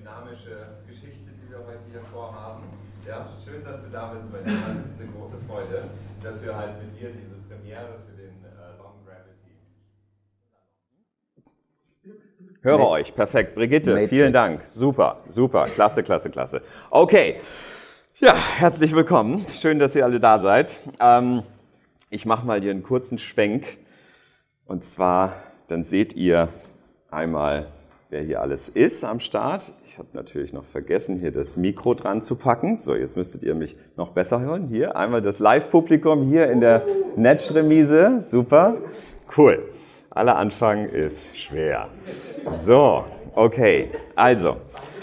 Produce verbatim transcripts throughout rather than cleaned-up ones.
dynamische Geschichte, die wir heute hier vorhaben. Ja, schön, dass du da bist bei dir. Es ist eine große Freude, dass wir halt mit dir diese Premiere für den äh, Long Gravity. Höre euch, perfekt. Brigitte, Matrix. Vielen Dank. Super, super, klasse, klasse, klasse. Okay, ja, herzlich willkommen. Schön, dass ihr alle da seid. Ähm, ich mache mal hier einen kurzen Schwenk. Und zwar, dann seht ihr einmal, wer hier alles ist am Start. Ich habe natürlich noch vergessen, hier das Mikro dran zu packen. So, jetzt müsstet ihr mich noch besser hören. Hier einmal das Live-Publikum hier in der Netsch-Remise. Super, cool. Aller Anfang ist schwer. So, okay, also,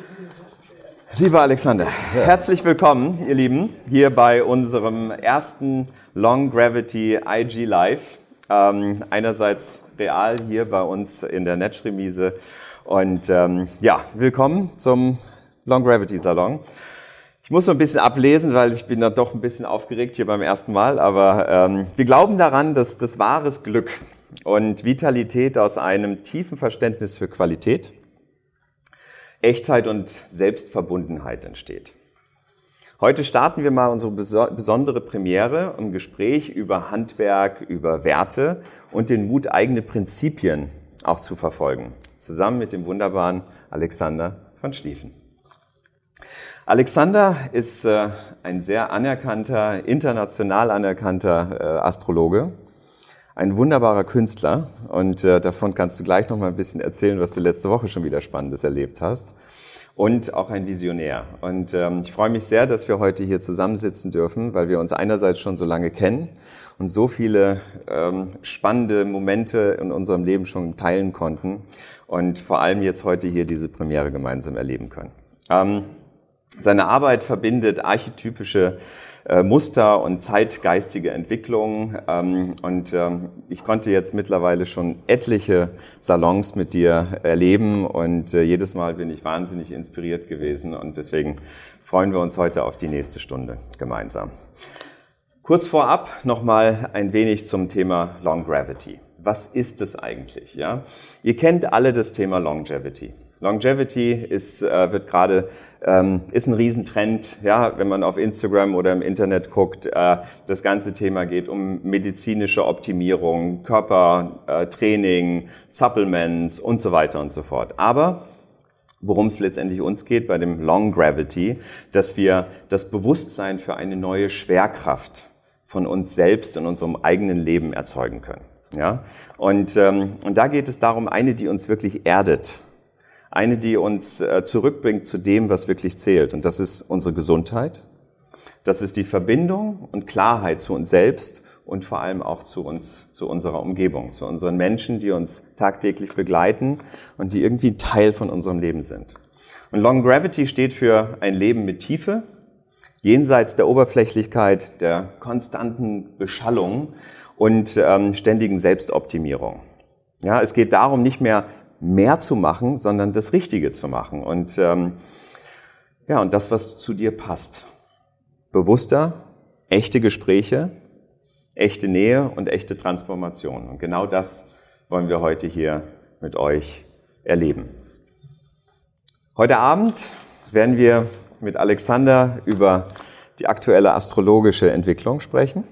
lieber Alexander, herzlich willkommen, ihr Lieben, hier bei unserem ersten Long Gravity I G Live. Ähm, einerseits real hier bei uns in der Netsch-Remise. Und ähm, ja, willkommen zum Long Gravity Salon. Ich muss so ein bisschen ablesen, weil ich bin da doch ein bisschen aufgeregt hier beim ersten Mal. Aber ähm, wir glauben daran, dass das wahres Glück und Vitalität aus einem tiefen Verständnis für Qualität, Echtheit und Selbstverbundenheit entsteht. Heute starten wir mal unsere besondere Premiere im Gespräch über Handwerk, über Werte und den Mut, eigene Prinzipien auch zu verfolgen. Zusammen mit dem wunderbaren Alexander von Schlieffen. Alexander ist äh, ein sehr anerkannter, international anerkannter äh, Astrologe, ein wunderbarer Künstler und äh, davon kannst du gleich noch mal ein bisschen erzählen, was du letzte Woche schon wieder Spannendes erlebt hast. Und auch ein Visionär. Und ähm, ich freue mich sehr, dass wir heute hier zusammensitzen dürfen, weil wir uns einerseits schon so lange kennen und so viele ähm, spannende Momente in unserem Leben schon teilen konnten und vor allem jetzt heute hier diese Premiere gemeinsam erleben können. Ähm, seine Arbeit verbindet archetypische äh, Muster und zeitgeistige Entwicklungen ähm, und ähm, ich konnte jetzt mittlerweile schon etliche Salons mit dir erleben und äh, jedes Mal bin ich wahnsinnig inspiriert gewesen und deswegen freuen wir uns heute auf die nächste Stunde gemeinsam. Kurz vorab nochmal ein wenig zum Thema Long Gravity. Was ist es eigentlich? Ja? Ihr kennt alle das Thema Longevity. Longevity ist, äh, wird gerade, ähm, ist ein Riesentrend, ja, wenn man auf Instagram oder im Internet guckt. Äh, das ganze Thema geht um medizinische Optimierung, Körpertraining, äh, Supplements und so weiter und so fort. Aber worum es letztendlich uns geht bei dem Long Gravity, dass wir das Bewusstsein für eine neue Schwerkraft von uns selbst in unserem eigenen Leben erzeugen können. Ja, und, ähm, und da geht es darum, eine, die uns wirklich erdet. Eine, die uns äh, zurückbringt zu dem, was wirklich zählt. Und das ist unsere Gesundheit. Das ist die Verbindung und Klarheit zu uns selbst und vor allem auch zu uns, zu unserer Umgebung, zu unseren Menschen, die uns tagtäglich begleiten und die irgendwie Teil von unserem Leben sind. Und Long Gravity steht für ein Leben mit Tiefe, jenseits der Oberflächlichkeit, der konstanten Beschallung und ähm, ständigen Selbstoptimierung. Ja, es geht darum, nicht mehr mehr zu machen, sondern das Richtige zu machen und ähm, ja und das, was zu dir passt. Bewusster, echte Gespräche, echte Nähe und echte Transformation. Und genau das wollen wir heute hier mit euch erleben. Heute Abend werden wir mit Alexander über die aktuelle astrologische Entwicklung sprechen.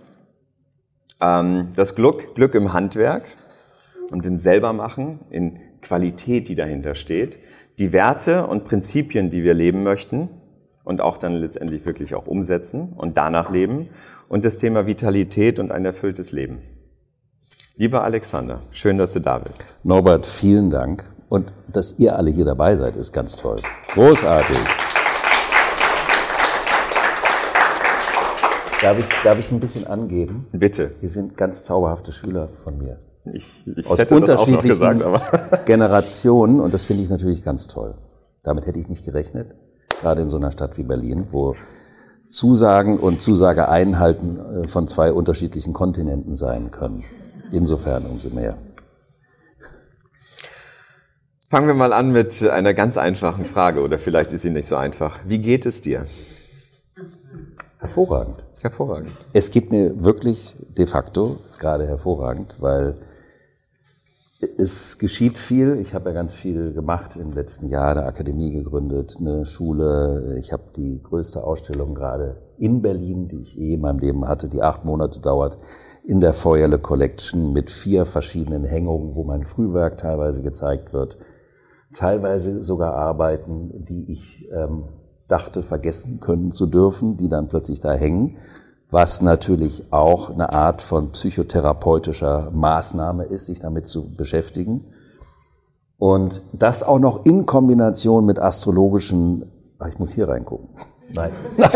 Ähm, das Glück, Glück im Handwerk und im Selbermachen, in Qualität, die dahinter steht, die Werte und Prinzipien, die wir leben möchten und auch dann letztendlich wirklich auch umsetzen und danach leben und das Thema Vitalität und ein erfülltes Leben. Lieber Alexander, schön, dass du da bist. Norbert, vielen Dank und dass ihr alle hier dabei seid, ist ganz toll. Großartig. Darf ich, darf ich ein bisschen angeben? Bitte. Wir sind ganz zauberhafte Schüler von mir. Ich, ich aus hätte unterschiedlichen das auch noch gesagt, aber Generationen und das finde ich natürlich ganz toll. Damit hätte ich nicht gerechnet, gerade in so einer Stadt wie Berlin, wo Zusagen und Zusageeinhalten von zwei unterschiedlichen Kontinenten sein können. Insofern umso mehr. Fangen wir mal an mit einer ganz einfachen Frage oder vielleicht ist sie nicht so einfach. Wie geht es dir? Hervorragend. Hervorragend. Es geht mir wirklich de facto gerade hervorragend, weil Es geschieht viel. Ich habe ja ganz viel gemacht im letzten Jahr, eine Akademie gegründet, eine Schule. Ich habe die größte Ausstellung gerade in Berlin, die ich je in meinem Leben hatte, die acht Monate dauert, in der Feuerle Collection mit vier verschiedenen Hängungen, wo mein Frühwerk teilweise gezeigt wird. Teilweise sogar Arbeiten, die ich ähm, dachte, vergessen können zu dürfen, die dann plötzlich da hängen. Was natürlich auch eine Art von psychotherapeutischer Maßnahme ist, sich damit zu beschäftigen. Und das auch noch in Kombination mit astrologischen, ach, ich muss hier reingucken. Nein. Nein.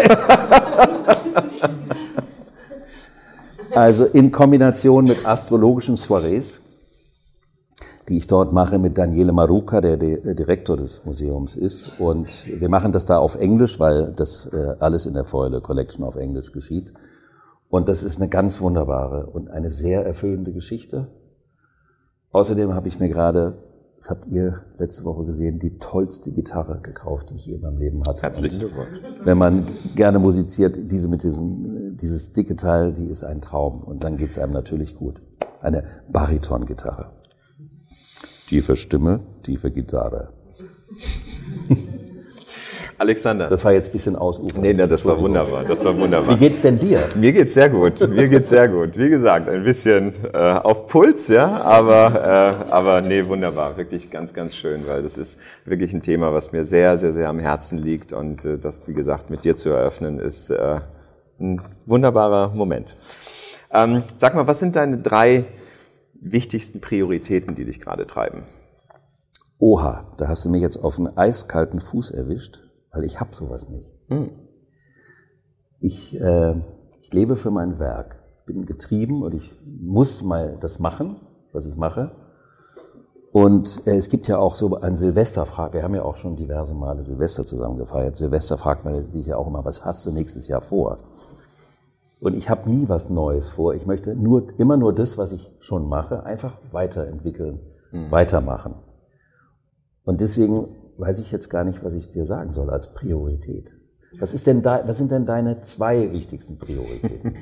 Also in Kombination mit astrologischen Soirees, die ich dort mache mit Daniele Maruca, der Direktor des Museums ist. Und wir machen das da auf Englisch, weil das alles in der Feuerle Collection auf Englisch geschieht. Und das ist eine ganz wunderbare und eine sehr erfüllende Geschichte. Außerdem habe ich mir gerade, das habt ihr letzte Woche gesehen, die tollste Gitarre gekauft, die ich je in meinem Leben hatte. Herzlichen Glückwunsch. Wenn man gerne musiziert, diese mit diesem, dieses dicke Teil, die ist ein Traum. Und dann geht es einem natürlich gut. Eine Bariton-Gitarre. Tiefe Stimme, tiefe Gitarre. Alexander. Das war jetzt ein bisschen ausufern. Nee, nee, das war wunderbar, das war wunderbar. Wie geht's denn dir? Mir geht's sehr gut, mir geht's sehr gut. Wie gesagt, ein bisschen äh, auf Puls, ja, aber, äh, aber nee, wunderbar, wirklich ganz, ganz schön, weil das ist wirklich ein Thema, was mir sehr, sehr, sehr am Herzen liegt und äh, das, wie gesagt, mit dir zu eröffnen, ist äh, ein wunderbarer Moment. Ähm, sag mal, was sind deine drei wichtigsten Prioritäten, die dich gerade treiben? Oha, da hast du mich jetzt auf einen eiskalten Fuß erwischt, weil ich hab sowas nicht. Hm. Ich, äh, ich lebe für mein Werk, bin getrieben und ich muss mal das machen, was ich mache. Und äh, es gibt ja auch so ein Silvesterfrag, wir haben ja auch schon diverse Male Silvester zusammen gefeiert. Silvester fragt man sich ja auch immer, was hast du nächstes Jahr vor? Und ich habe nie was Neues vor. Ich möchte nur immer nur das, was ich schon mache, einfach weiterentwickeln, mhm. weitermachen. Und deswegen weiß ich jetzt gar nicht, was ich dir sagen soll als Priorität. Was ist denn da, was sind denn deine zwei wichtigsten Prioritäten?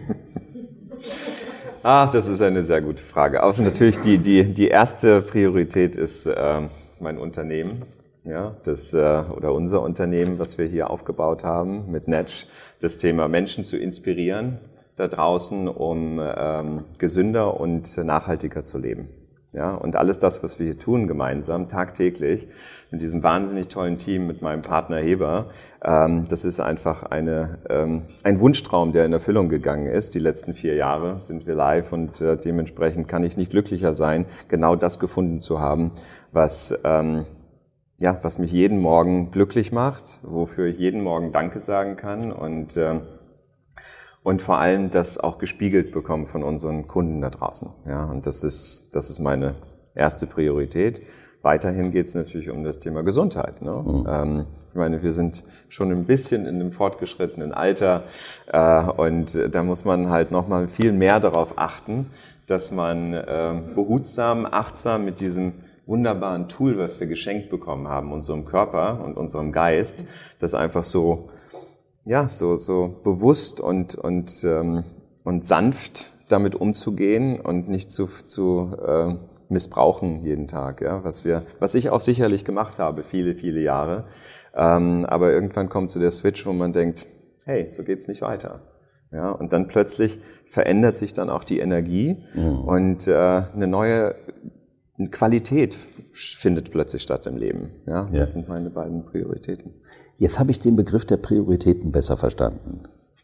Ach, das ist eine sehr gute Frage. Auch natürlich die die die erste Priorität ist äh, mein Unternehmen. Ja, das äh, oder unser Unternehmen, was wir hier aufgebaut haben mit Netsch, das Thema Menschen zu inspirieren da draußen, um ähm, gesünder und nachhaltiger zu leben. Ja, und alles das, was wir hier tun gemeinsam, tagtäglich, mit diesem wahnsinnig tollen Team, mit meinem Partner Heber, ähm, das ist einfach eine, ähm, ein Wunschtraum, der in Erfüllung gegangen ist. Die letzten vier Jahre sind wir live und äh, dementsprechend kann ich nicht glücklicher sein, genau das gefunden zu haben, was ähm, ja, was mich jeden Morgen glücklich macht, wofür ich jeden Morgen Danke sagen kann und äh, und vor allem das auch gespiegelt bekommen von unseren Kunden da draußen. Ja, und das ist das ist meine erste Priorität. Weiterhin geht es natürlich um das Thema Gesundheit. Ne? Mhm. Ähm, ich meine, wir sind schon ein bisschen in einem fortgeschrittenen Alter äh, und da muss man halt noch mal viel mehr darauf achten, dass man äh, behutsam, achtsam mit diesem wunderbaren Tool, was wir geschenkt bekommen haben, unserem Körper und unserem Geist, das einfach so, ja, so, so bewusst und, und, ähm, und sanft damit umzugehen und nicht zu, zu äh, missbrauchen jeden Tag, ja, was wir, was ich auch sicherlich gemacht habe, viele, viele Jahre. Ähm, aber irgendwann kommt so der Switch, wo man denkt, hey, so geht's nicht weiter. Ja, und dann plötzlich verändert sich dann auch die Energie mhm. und äh, eine neue Qualität findet plötzlich statt im Leben. Ja, das ja. sind meine beiden Prioritäten. Jetzt habe ich den Begriff der Prioritäten besser verstanden.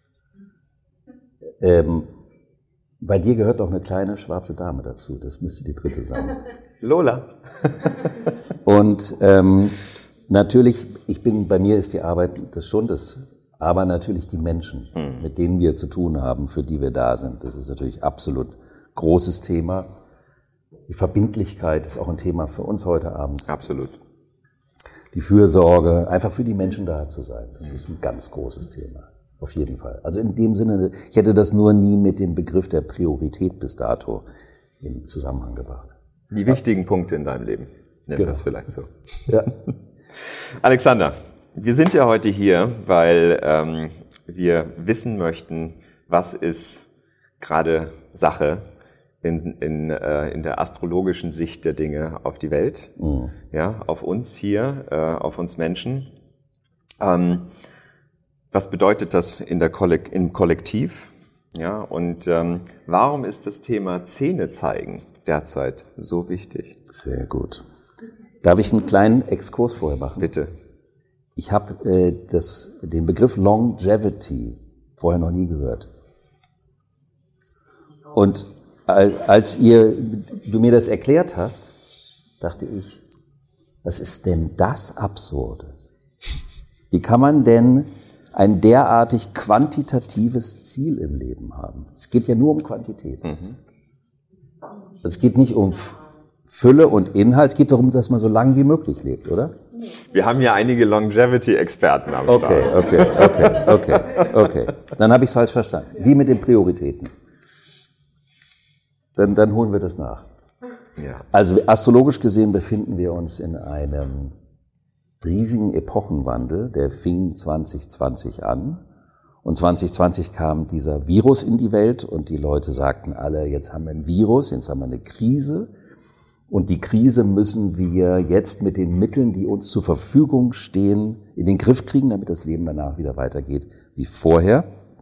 Ähm, bei dir gehört doch eine kleine schwarze Dame dazu. Das müsste die dritte sein. Lola. Und ähm, natürlich, ich bin, bei mir ist die Arbeit das schon das, aber natürlich die Menschen, hm. mit denen wir zu tun haben, für die wir da sind. Das ist natürlich absolut großes Thema. Die Verbindlichkeit ist auch ein Thema für uns heute Abend. Absolut. Die Fürsorge, einfach für die Menschen da zu sein, das ist ein ganz großes Thema. Auf jeden Fall. Also in dem Sinne, ich hätte das nur nie mit dem Begriff der Priorität bis dato in Zusammenhang gebracht. Die wichtigen ja. Punkte in deinem Leben, nennen wir das vielleicht so. Ja. Alexander, wir sind ja heute hier, weil ähm, wir wissen möchten, was ist gerade Sache in, in, äh, in der astrologischen Sicht der Dinge auf die Welt, mhm. ja, auf uns hier, äh, auf uns Menschen. Ähm, was bedeutet das in der Kollek- im Kollektiv? Ja, und ähm, warum ist das Thema Zähne zeigen derzeit so wichtig? Sehr gut. Darf ich einen kleinen Exkurs vorher machen? Bitte. Ich habe äh, das, den Begriff Longevity vorher noch nie gehört. Und als ihr, du mir das erklärt hast, dachte ich, was ist denn das Absurdes? Wie kann man denn ein derartig quantitatives Ziel im Leben haben? Es geht ja nur um Quantität. Mhm. Es geht nicht um Fülle und Inhalt, es geht darum, dass man so lange wie möglich lebt, oder? Wir haben ja einige Longevity-Experten am Start. Okay, okay, okay, okay, okay. Dann habe ich es falsch verstanden. Wie mit den Prioritäten. Dann, dann holen wir das nach. Ja. Also astrologisch gesehen befinden wir uns in einem riesigen Epochenwandel, der fing zwanzig zwanzig an. Und zwanzig zwanzig kam dieser Virus in die Welt und die Leute sagten alle, jetzt haben wir ein Virus, jetzt haben wir eine Krise. Und die Krise müssen wir jetzt mit den Mitteln, die uns zur Verfügung stehen, in den Griff kriegen, damit das Leben danach wieder weitergeht wie vorher.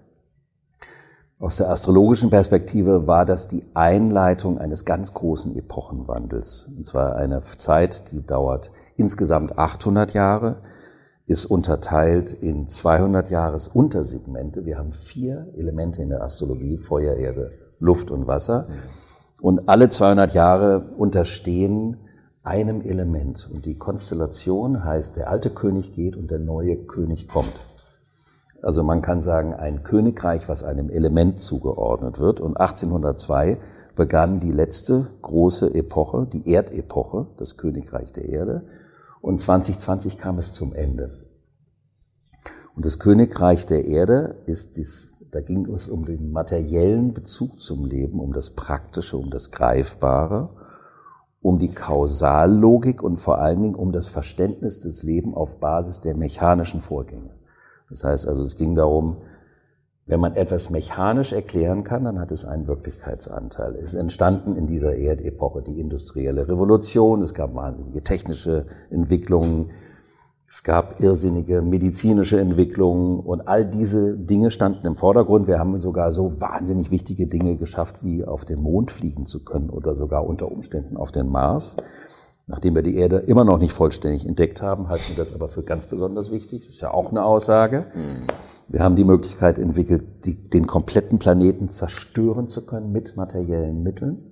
Aus der astrologischen Perspektive war das die Einleitung eines ganz großen Epochenwandels. Und zwar eine Zeit, die dauert insgesamt achthundert Jahre, ist unterteilt in zweihundert Jahresuntersegmente. Wir haben vier Elemente in der Astrologie, Feuer, Erde, Luft und Wasser. Und alle zweihundert Jahre unterstehen einem Element. Und die Konstellation heißt, der alte König geht und der neue König kommt. Also man kann sagen, ein Königreich, was einem Element zugeordnet wird. Und achtzehnhundertzwei begann die letzte große Epoche, die Erdepoche, das Königreich der Erde. Und zwanzig zwanzig kam es zum Ende. Und das Königreich der Erde ist dies, da ging es um den materiellen Bezug zum Leben, um das Praktische, um das Greifbare, um die Kausallogik und vor allen Dingen um das Verständnis des Lebens auf Basis der mechanischen Vorgänge. Das heißt also, es ging darum, wenn man etwas mechanisch erklären kann, dann hat es einen Wirklichkeitsanteil. Es ist entstanden in dieser Erdepoche die industrielle Revolution, es gab wahnsinnige technische Entwicklungen, es gab irrsinnige medizinische Entwicklungen und all diese Dinge standen im Vordergrund. Wir haben sogar so wahnsinnig wichtige Dinge geschafft, wie auf den Mond fliegen zu können oder sogar unter Umständen auf den Mars. Nachdem wir die Erde immer noch nicht vollständig entdeckt haben, halten wir das aber für ganz besonders wichtig. Das ist ja auch eine Aussage. Wir haben die Möglichkeit entwickelt, die, den kompletten Planeten zerstören zu können mit materiellen Mitteln.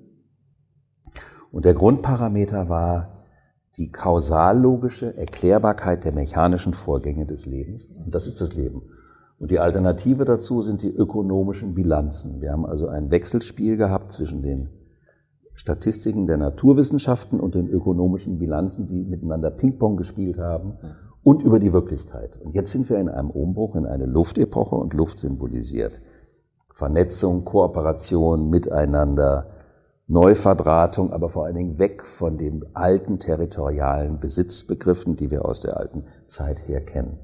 Und der Grundparameter war die kausallogische Erklärbarkeit der mechanischen Vorgänge des Lebens. Und das ist das Leben. Und die Alternative dazu sind die ökonomischen Bilanzen. Wir haben also ein Wechselspiel gehabt zwischen den Statistiken der Naturwissenschaften und den ökonomischen Bilanzen, die miteinander Ping-Pong gespielt haben und über die Wirklichkeit. Und jetzt sind wir in einem Umbruch in eine Luftepoche und Luft symbolisiert Vernetzung, Kooperation, Miteinander, Neuverdrahtung, aber vor allen Dingen weg von den alten territorialen Besitzbegriffen, die wir aus der alten Zeit her kennen.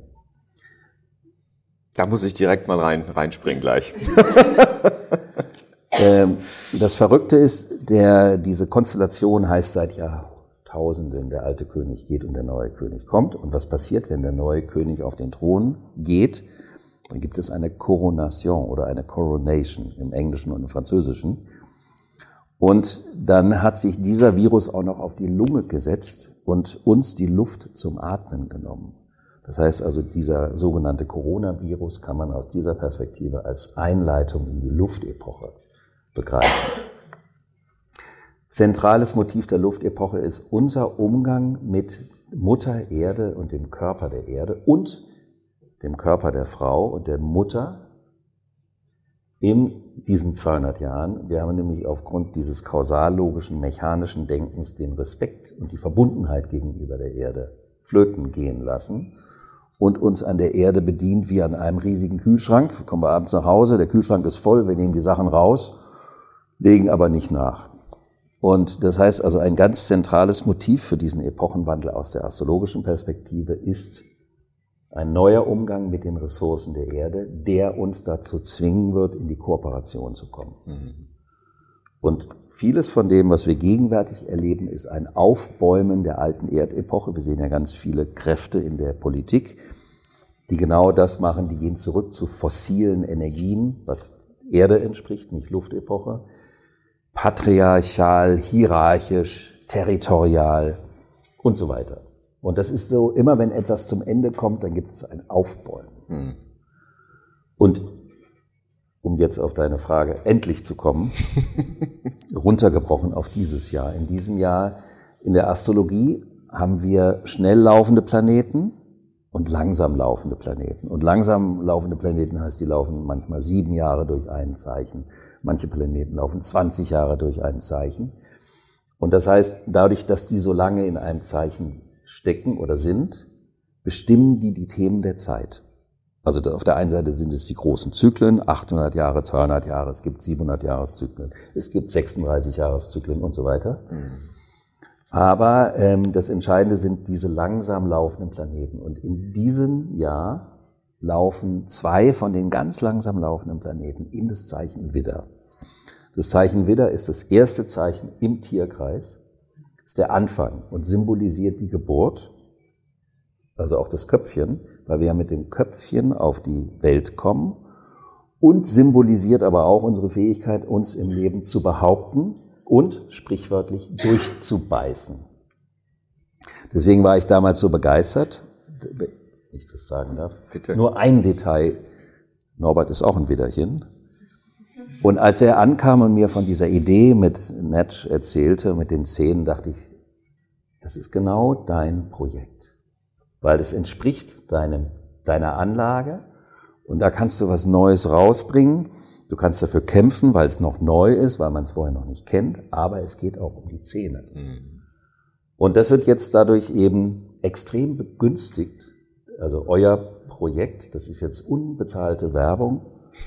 Da muss ich direkt mal rein, reinspringen gleich. Das Verrückte ist, der, diese Konstellation heißt seit Jahrtausenden, der alte König geht und der neue König kommt. Und was passiert, wenn der neue König auf den Thron geht? Dann gibt es eine Coronation oder eine Coronation im Englischen und im Französischen. Und dann hat sich dieser Virus auch noch auf die Lunge gesetzt und uns die Luft zum Atmen genommen. Das heißt also, dieser sogenannte Coronavirus kann man aus dieser Perspektive als Einleitung in die Luftepoche begreifen. Zentrales Motiv der Luftepoche ist unser Umgang mit Mutter Erde und dem Körper der Erde und dem Körper der Frau und der Mutter in diesen zweihundert Jahren. Wir haben nämlich aufgrund dieses kausallogischen, mechanischen Denkens den Respekt und die Verbundenheit gegenüber der Erde flöten gehen lassen und uns an der Erde bedient wie an einem riesigen Kühlschrank. Wir kommen abends nach Hause, der Kühlschrank ist voll, wir nehmen die Sachen raus, legen aber nicht nach. Und das heißt also, ein ganz zentrales Motiv für diesen Epochenwandel aus der astrologischen Perspektive ist ein neuer Umgang mit den Ressourcen der Erde, der uns dazu zwingen wird, in die Kooperation zu kommen. Mhm. Und vieles von dem, was wir gegenwärtig erleben, ist ein Aufbäumen der alten Erdepoche. Wir sehen ja ganz viele Kräfte in der Politik, die genau das machen, die gehen zurück zu fossilen Energien, was Erde entspricht, nicht Luftepoche. Patriarchal, hierarchisch, territorial und so weiter. Und das ist so, immer wenn etwas zum Ende kommt, dann gibt es ein Aufbäumen. Mhm. Und um jetzt auf deine Frage endlich zu kommen, runtergebrochen auf dieses Jahr. In diesem Jahr in der Astrologie haben wir schnell laufende Planeten und langsam laufende Planeten. Und langsam laufende Planeten heißt, die laufen manchmal sieben Jahre durch ein Zeichen. Manche Planeten laufen zwanzig Jahre durch ein Zeichen. Und das heißt, dadurch, dass die so lange in einem Zeichen stecken oder sind, bestimmen die die Themen der Zeit. Also auf der einen Seite sind es die großen Zyklen, achthundert Jahre, zweihundert Jahre, es gibt siebenhundert Jahreszyklen, es gibt sechsunddreißig Jahreszyklen und so weiter. Mhm. Aber ähm, das Entscheidende sind diese langsam laufenden Planeten. Und in diesem Jahr laufen zwei von den ganz langsam laufenden Planeten in das Zeichen Widder. Das Zeichen Widder ist das erste Zeichen im Tierkreis, ist der Anfang und symbolisiert die Geburt, also auch das Köpfchen, weil wir ja mit dem Köpfchen auf die Welt kommen, und symbolisiert aber auch unsere Fähigkeit, uns im Leben zu behaupten und sprichwörtlich durchzubeißen. Deswegen war ich damals so begeistert, wenn ich das sagen darf. Bitte. Nur ein Detail, Norbert ist auch ein Widderchen. Und als er ankam und mir von dieser Idee mit Netsch erzählte, mit den Szenen, dachte ich, das ist genau dein Projekt. Weil es entspricht deinem, deiner Anlage und da kannst du was Neues rausbringen. Du kannst dafür kämpfen, weil es noch neu ist, weil man es vorher noch nicht kennt, aber es geht auch um die Zähne. Mhm. Und das wird jetzt dadurch eben extrem begünstigt. Also euer Projekt, das ist jetzt unbezahlte Werbung,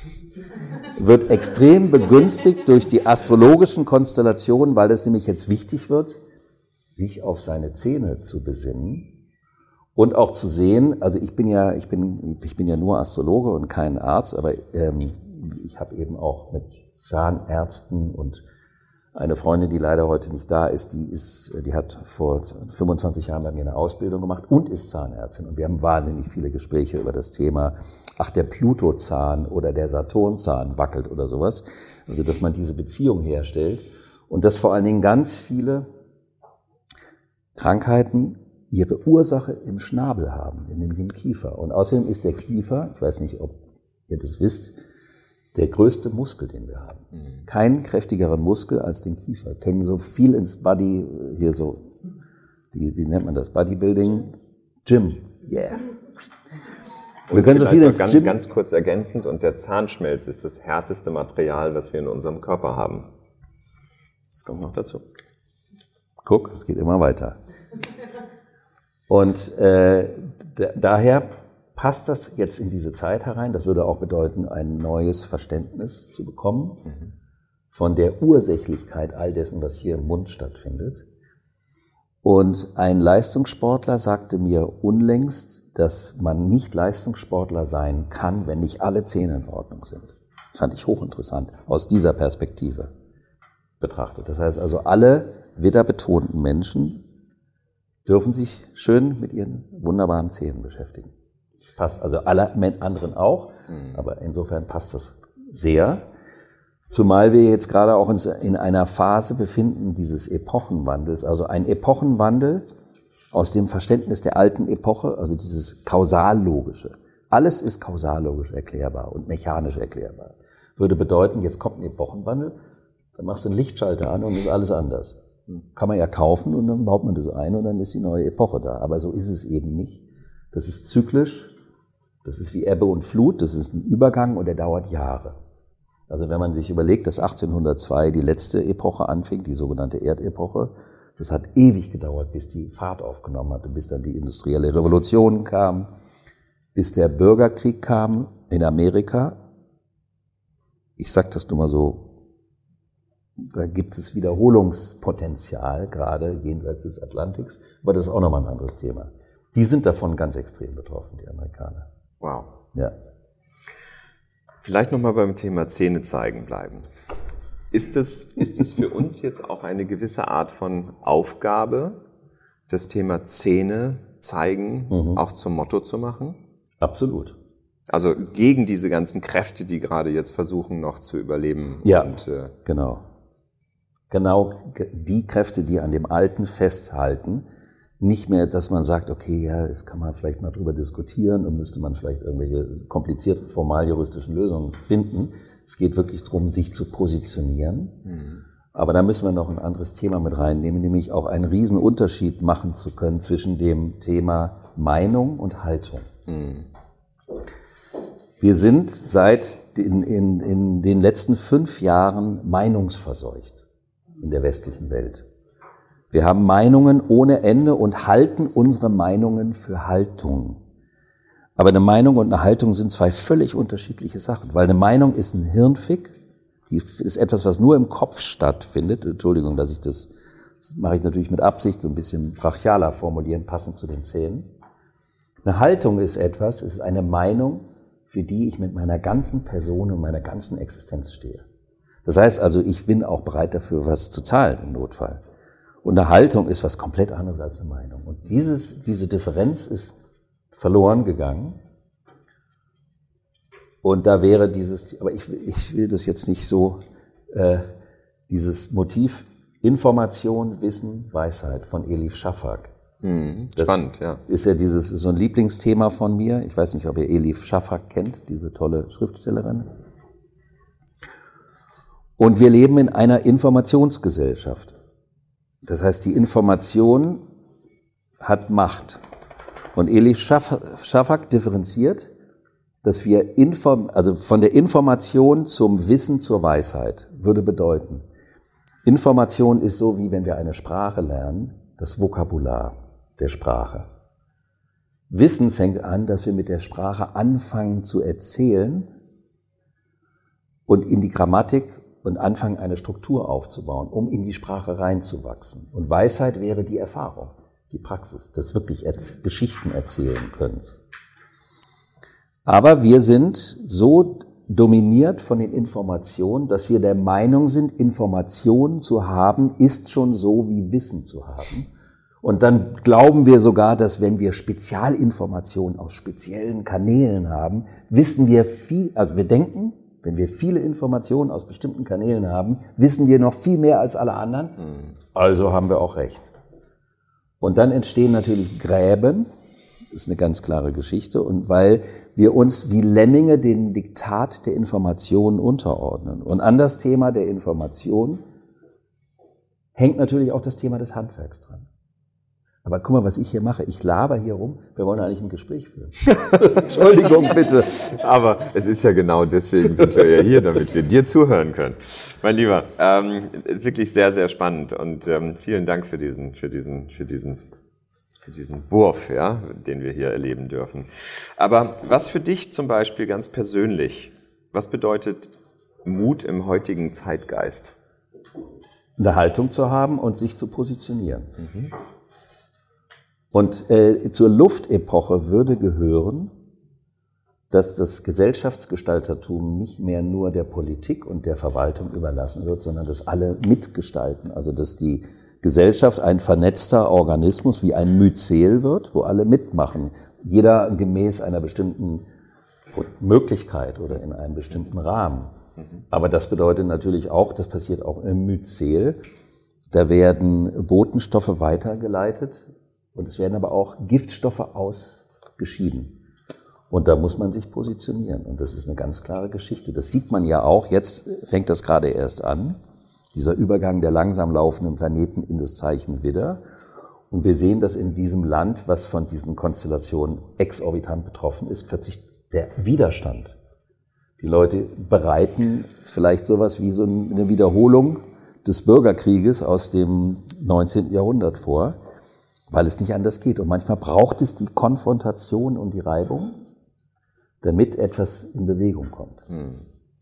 wird extrem begünstigt durch die astrologischen Konstellationen, weil es nämlich jetzt wichtig wird, sich auf seine Zähne zu besinnen und auch zu sehen, also ich bin ja, ich bin, ich bin ja nur Astrologe und kein Arzt, aber ähm, ich habe eben auch mit Zahnärzten und eine Freundin, die leider heute nicht da ist, die ist, die hat vor fünfundzwanzig Jahren bei mir eine Ausbildung gemacht und ist Zahnärztin. Und wir haben wahnsinnig viele Gespräche über das Thema, ach, der Plutozahn oder der Saturnzahn wackelt oder sowas. Also, dass man diese Beziehung herstellt und dass vor allen Dingen ganz viele Krankheiten ihre Ursache im Schnabel haben, nämlich im Kiefer. Und außerdem ist der Kiefer, ich weiß nicht, ob ihr das wisst, der größte Muskel, den wir haben. Mhm. Keinen kräftigeren Muskel als den Kiefer. Kennen so viel ins Body, hier so, die, wie nennt man das? Bodybuilding? Gym. Yeah. Und wir können so viel ins ganz, Gym. Ganz kurz ergänzend, und der Zahnschmelz ist das härteste Material, was wir in unserem Körper haben. Das kommt noch dazu. Guck, es geht immer weiter. Und äh, d- daher passt das jetzt in diese Zeit herein? Das würde auch bedeuten, ein neues Verständnis zu bekommen mhm. von der Ursächlichkeit all dessen, was hier im Mund stattfindet. Und ein Leistungssportler sagte mir unlängst, dass man nicht Leistungssportler sein kann, wenn nicht alle Zähne in Ordnung sind. Das fand ich hochinteressant, aus dieser Perspektive betrachtet. Das heißt also, alle widderbetonten Menschen dürfen sich schön mit ihren wunderbaren Zähnen beschäftigen. Das passt also alle anderen auch, mhm. aber insofern passt das sehr. Zumal wir jetzt gerade auch uns in einer Phase befinden dieses Epochenwandels, also ein Epochenwandel aus dem Verständnis der alten Epoche, also dieses Kausallogische. Alles ist kausallogisch erklärbar und mechanisch erklärbar. Würde bedeuten, jetzt kommt ein Epochenwandel, dann machst du einen Lichtschalter an und ist alles anders. Kann man ja kaufen und dann baut man das ein und dann ist die neue Epoche da. Aber so ist es eben nicht. Das ist zyklisch, das ist wie Ebbe und Flut, das ist ein Übergang und der dauert Jahre. Also wenn man sich überlegt, dass achtzehnhundertzwei die letzte Epoche anfing, die sogenannte Erdepoche, das hat ewig gedauert, bis die Fahrt aufgenommen hat, bis dann die industrielle Revolution kam, bis der Bürgerkrieg kam in Amerika. Ich sage das nur mal so, da gibt es Wiederholungspotenzial, gerade jenseits des Atlantiks, aber das ist auch nochmal ein anderes Thema. Die sind davon ganz extrem betroffen, die Amerikaner. Wow. Ja. Vielleicht nochmal beim Thema Zähne zeigen bleiben. Ist es, ist es für uns jetzt auch eine gewisse Art von Aufgabe, das Thema Szene zeigen, mhm. auch zum Motto zu machen? Absolut. Also gegen diese ganzen Kräfte, die gerade jetzt versuchen, noch zu überleben. Ja, und, äh, genau. Genau die Kräfte, die an dem Alten festhalten. Nicht mehr, dass man sagt, okay, ja, das kann man vielleicht mal drüber diskutieren und müsste man vielleicht irgendwelche komplizierten formaljuristischen Lösungen finden. Es geht wirklich darum, sich zu positionieren. Mhm. Aber da müssen wir noch ein anderes Thema mit reinnehmen, nämlich auch einen riesen Unterschied machen zu können zwischen dem Thema Meinung und Haltung. Mhm. Wir sind seit in, in, in den letzten fünf Jahren meinungsverseucht in der westlichen Welt. Wir haben Meinungen ohne Ende und halten unsere Meinungen für Haltung. Aber eine Meinung und eine Haltung sind zwei völlig unterschiedliche Sachen, weil eine Meinung ist ein Hirnfick, die ist etwas, was nur im Kopf stattfindet. Entschuldigung, dass ich das, das mache ich natürlich mit Absicht so ein bisschen brachialer formulieren, passend zu den Szenen. Eine Haltung ist etwas, es ist eine Meinung, für die ich mit meiner ganzen Person und meiner ganzen Existenz stehe. Das heißt also, ich bin auch bereit dafür, was zu zahlen im Notfall. Und eine Haltung ist was komplett anderes als eine Meinung. Und dieses, diese Differenz ist verloren gegangen. Und da wäre dieses, aber ich, ich will das jetzt nicht so, äh, dieses Motiv Information, Wissen, Weisheit von Elif Shafak. Mhm, spannend, ja. Ist ja dieses, so ein Lieblingsthema von mir. Ich weiß nicht, ob ihr Elif Shafak kennt, diese tolle Schriftstellerin. Und wir leben in einer Informationsgesellschaft. Das heißt, die Information hat Macht. Und Elif Shafak differenziert, dass wir inform, also von der Information zum Wissen zur Weisheit würde bedeuten, Information ist so, wie wenn wir eine Sprache lernen, das Vokabular der Sprache. Wissen fängt an, dass wir mit der Sprache anfangen zu erzählen und in die Grammatik und anfangen, eine Struktur aufzubauen, um in die Sprache reinzuwachsen. Und Weisheit wäre die Erfahrung, die Praxis, des wirklich Erz- Geschichten erzählen können. Aber wir sind so dominiert von den Informationen, dass wir der Meinung sind, Informationen zu haben, ist schon so wie Wissen zu haben. Und dann glauben wir sogar, dass wenn wir Spezialinformationen aus speziellen Kanälen haben, wissen wir viel, also wir denken, wenn wir viele Informationen aus bestimmten Kanälen haben, wissen wir noch viel mehr als alle anderen. Also haben wir auch recht. Und dann entstehen natürlich Gräben. Das ist eine ganz klare Geschichte. Und weil wir uns wie Lemminge dem Diktat der Information unterordnen. Und an das Thema der Information hängt natürlich auch das Thema des Handwerks dran. Aber guck mal, was ich hier mache. Ich laber hier rum. Wir wollen eigentlich ein Gespräch führen. Entschuldigung, bitte. Aber es ist ja genau deswegen sind wir ja hier, damit wir dir zuhören können. Mein Lieber, ähm, wirklich sehr, sehr spannend. Und ähm, vielen Dank für diesen, für diesen, für diesen, für diesen Wurf, ja, den wir hier erleben dürfen. Aber was für dich zum Beispiel ganz persönlich, was bedeutet Mut im heutigen Zeitgeist? Eine Haltung zu haben und sich zu positionieren. Mhm. Und äh, zur Luftepoche würde gehören, dass das Gesellschaftsgestaltertum nicht mehr nur der Politik und der Verwaltung überlassen wird, sondern dass alle mitgestalten. Also dass die Gesellschaft ein vernetzter Organismus wie ein Myzel wird, wo alle mitmachen. Jeder gemäß einer bestimmten Möglichkeit oder in einem bestimmten Rahmen. Mhm. Aber das bedeutet natürlich auch, das passiert auch im Myzel, da werden Botenstoffe weitergeleitet. Und es werden aber auch Giftstoffe ausgeschieden. Und da muss man sich positionieren. Und das ist eine ganz klare Geschichte. Das sieht man ja auch, jetzt fängt das gerade erst an, dieser Übergang der langsam laufenden Planeten in das Zeichen Widder. Und wir sehen, dass in diesem Land, was von diesen Konstellationen exorbitant betroffen ist, plötzlich der Widerstand. Die Leute bereiten vielleicht sowas wie so eine Wiederholung des Bürgerkrieges aus dem neunzehnten Jahrhundert vor, weil es nicht anders geht. Und manchmal braucht es die Konfrontation und die Reibung, damit etwas in Bewegung kommt. Hm.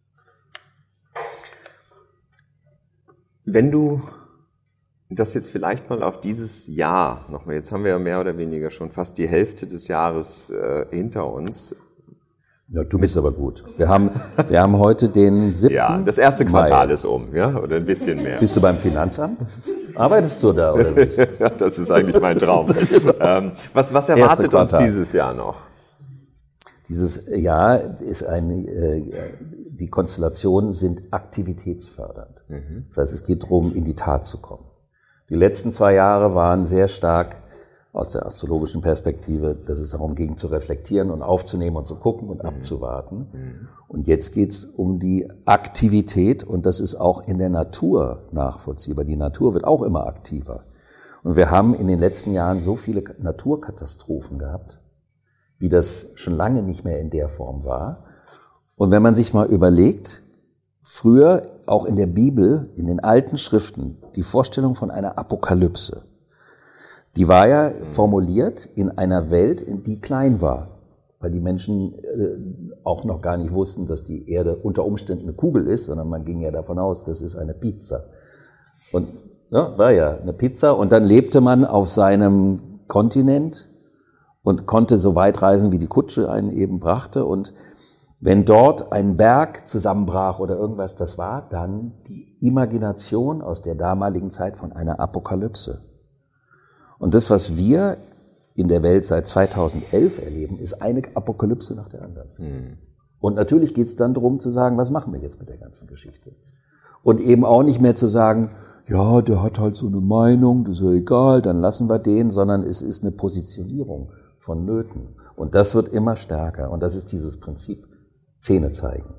Wenn du das jetzt vielleicht mal auf dieses Jahr nochmal, jetzt haben wir ja mehr oder weniger schon fast die Hälfte des Jahres äh, hinter uns. Ja, du bist aber gut. Wir haben, wir haben heute den siebten Ja, das erste Quartal Mai. ist um, ja, oder ein bisschen mehr. Bist du beim Finanzamt? Arbeitest du da, oder nicht? Ja, das ist eigentlich mein Traum. ähm, was, was erwartet uns dieses Jahr noch? Dieses Jahr ist eine, äh, die Konstellationen sind aktivitätsfördernd. Mhm. Das heißt, es geht darum, in die Tat zu kommen. Die letzten zwei Jahre waren sehr stark aus der astrologischen Perspektive, dass es darum ging, zu reflektieren und aufzunehmen und zu gucken und mhm. abzuwarten. Mhm. Und jetzt geht's um die Aktivität, und das ist auch in der Natur nachvollziehbar. Die Natur wird auch immer aktiver. Und wir haben in den letzten Jahren so viele Naturkatastrophen gehabt, wie das schon lange nicht mehr in der Form war. Und wenn man sich mal überlegt, früher auch in der Bibel, in den alten Schriften, die Vorstellung von einer Apokalypse, die war ja formuliert in einer Welt, die klein war, weil die Menschen äh, auch noch gar nicht wussten, dass die Erde unter Umständen eine Kugel ist, sondern man ging ja davon aus, das ist eine Pizza. Und ja, war ja eine Pizza, und dann lebte man auf seinem Kontinent und konnte so weit reisen, wie die Kutsche einen eben brachte. Und wenn dort ein Berg zusammenbrach oder irgendwas, das war dann die Imagination aus der damaligen Zeit von einer Apokalypse. Und das, was wir in der Welt seit zweitausendelf erleben, ist eine Apokalypse nach der anderen. Hm. Und natürlich geht es dann darum zu sagen, was machen wir jetzt mit der ganzen Geschichte? Und eben auch nicht mehr zu sagen, ja, der hat halt so eine Meinung, das ist ja egal, dann lassen wir den, sondern es ist eine Positionierung von Nöten. Und das wird immer stärker. Und das ist dieses Prinzip Zähne zeigen.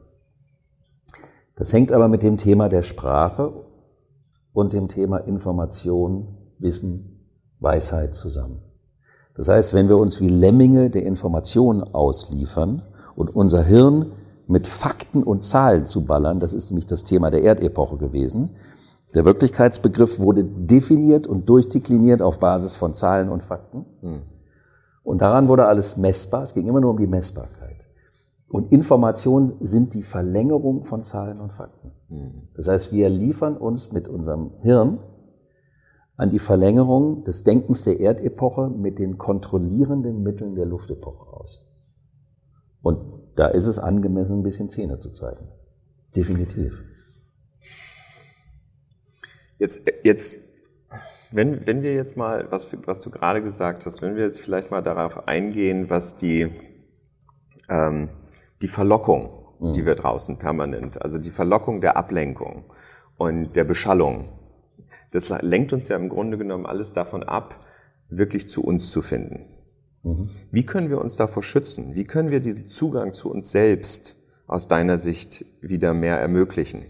Das hängt aber mit dem Thema der Sprache und dem Thema Information, Wissen, Weisheit zusammen. Das heißt, wenn wir uns wie Lemminge der Information ausliefern und unser Hirn mit Fakten und Zahlen zu ballern, das ist nämlich das Thema der Erdepoche gewesen. Der Wirklichkeitsbegriff wurde definiert und durchdekliniert auf Basis von Zahlen und Fakten. Hm. Und daran wurde alles messbar. Es ging immer nur um die Messbarkeit. Und Informationen sind die Verlängerung von Zahlen und Fakten. Hm. Das heißt, wir liefern uns mit unserem Hirn an die Verlängerung des Denkens der Erdepoche mit den kontrollierenden Mitteln der Luftepoche aus. Und da ist es angemessen, ein bisschen Zähne zu zeigen. Definitiv. Jetzt, jetzt wenn, wenn wir jetzt mal, was, was du gerade gesagt hast, wenn wir jetzt vielleicht mal darauf eingehen, was die, ähm, die Verlockung, mhm. die wir draußen permanent, also die Verlockung der Ablenkung und der Beschallung, das lenkt uns ja im Grunde genommen alles davon ab, wirklich zu uns zu finden. Mhm. Wie können wir uns davor schützen? Wie können wir diesen Zugang zu uns selbst aus deiner Sicht wieder mehr ermöglichen?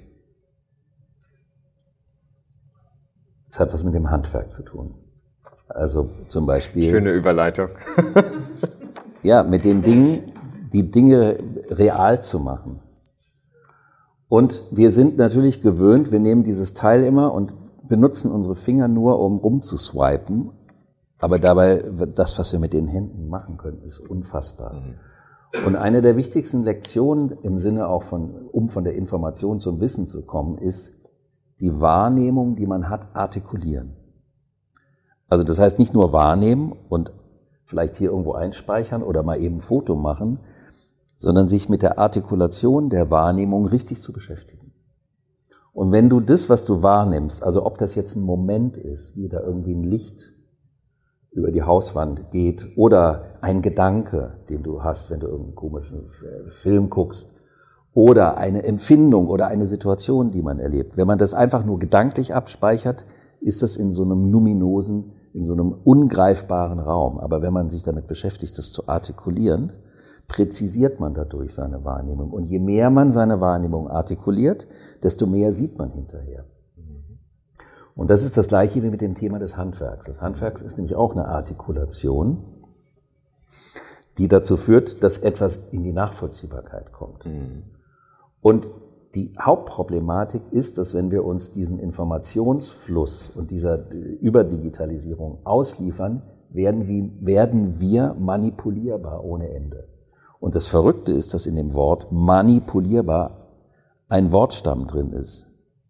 Das hat was mit dem Handwerk zu tun. Also zum Beispiel... Schöne Überleitung. Ja, mit den Dingen, die Dinge real zu machen. Und wir sind natürlich gewöhnt, wir nehmen dieses Teil immer und benutzen unsere Finger nur, um rumzuswipen, aber dabei, das, was wir mit den Händen machen können, ist unfassbar. Mhm. Und eine der wichtigsten Lektionen im Sinne auch von, um von der Information zum Wissen zu kommen, ist die Wahrnehmung, die man hat, artikulieren. Also das heißt nicht nur wahrnehmen und vielleicht hier irgendwo einspeichern oder mal eben ein Foto machen, sondern sich mit der Artikulation der Wahrnehmung richtig zu beschäftigen. Und wenn du das, was du wahrnimmst, also ob das jetzt ein Moment ist, wie da irgendwie ein Licht über die Hauswand geht oder ein Gedanke, den du hast, wenn du irgendeinen komischen Film guckst, oder eine Empfindung oder eine Situation, die man erlebt. Wenn man das einfach nur gedanklich abspeichert, ist das in so einem numinosen, in so einem ungreifbaren Raum. Aber wenn man sich damit beschäftigt, das zu artikulieren, präzisiert man dadurch seine Wahrnehmung. Und je mehr man seine Wahrnehmung artikuliert, desto mehr sieht man hinterher. Und das ist das Gleiche wie mit dem Thema des Handwerks. Das Handwerk ist nämlich auch eine Artikulation, die dazu führt, dass etwas in die Nachvollziehbarkeit kommt. Mhm. Und die Hauptproblematik ist, dass wenn wir uns diesen Informationsfluss und dieser Überdigitalisierung ausliefern, werden wir, werden wir manipulierbar ohne Ende. Und das Verrückte ist, dass in dem Wort manipulierbar ein Wortstamm drin ist.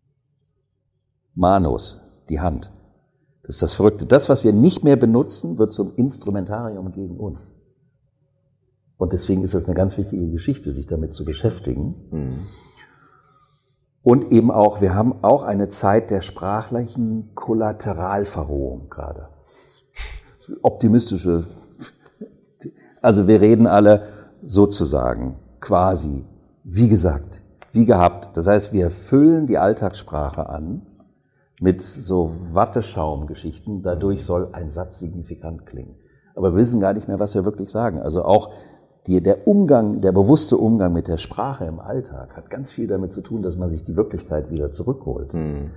Manus, die Hand. Das ist das Verrückte. Das, was wir nicht mehr benutzen, wird zum Instrumentarium gegen uns. Und deswegen ist das eine ganz wichtige Geschichte, sich damit zu beschäftigen. Mhm. Und eben auch, wir haben auch eine Zeit der sprachlichen Kollateralverrohung gerade. Optimistische, also wir reden alle sozusagen, quasi, wie gesagt, wie gehabt. Das heißt, wir füllen die Alltagssprache an mit so Watteschaumgeschichten. Dadurch soll ein Satz signifikant klingen. Aber wir wissen gar nicht mehr, was wir wirklich sagen. Also auch die, der Umgang, der bewusste Umgang mit der Sprache im Alltag hat ganz viel damit zu tun, dass man sich die Wirklichkeit wieder zurückholt. Mhm.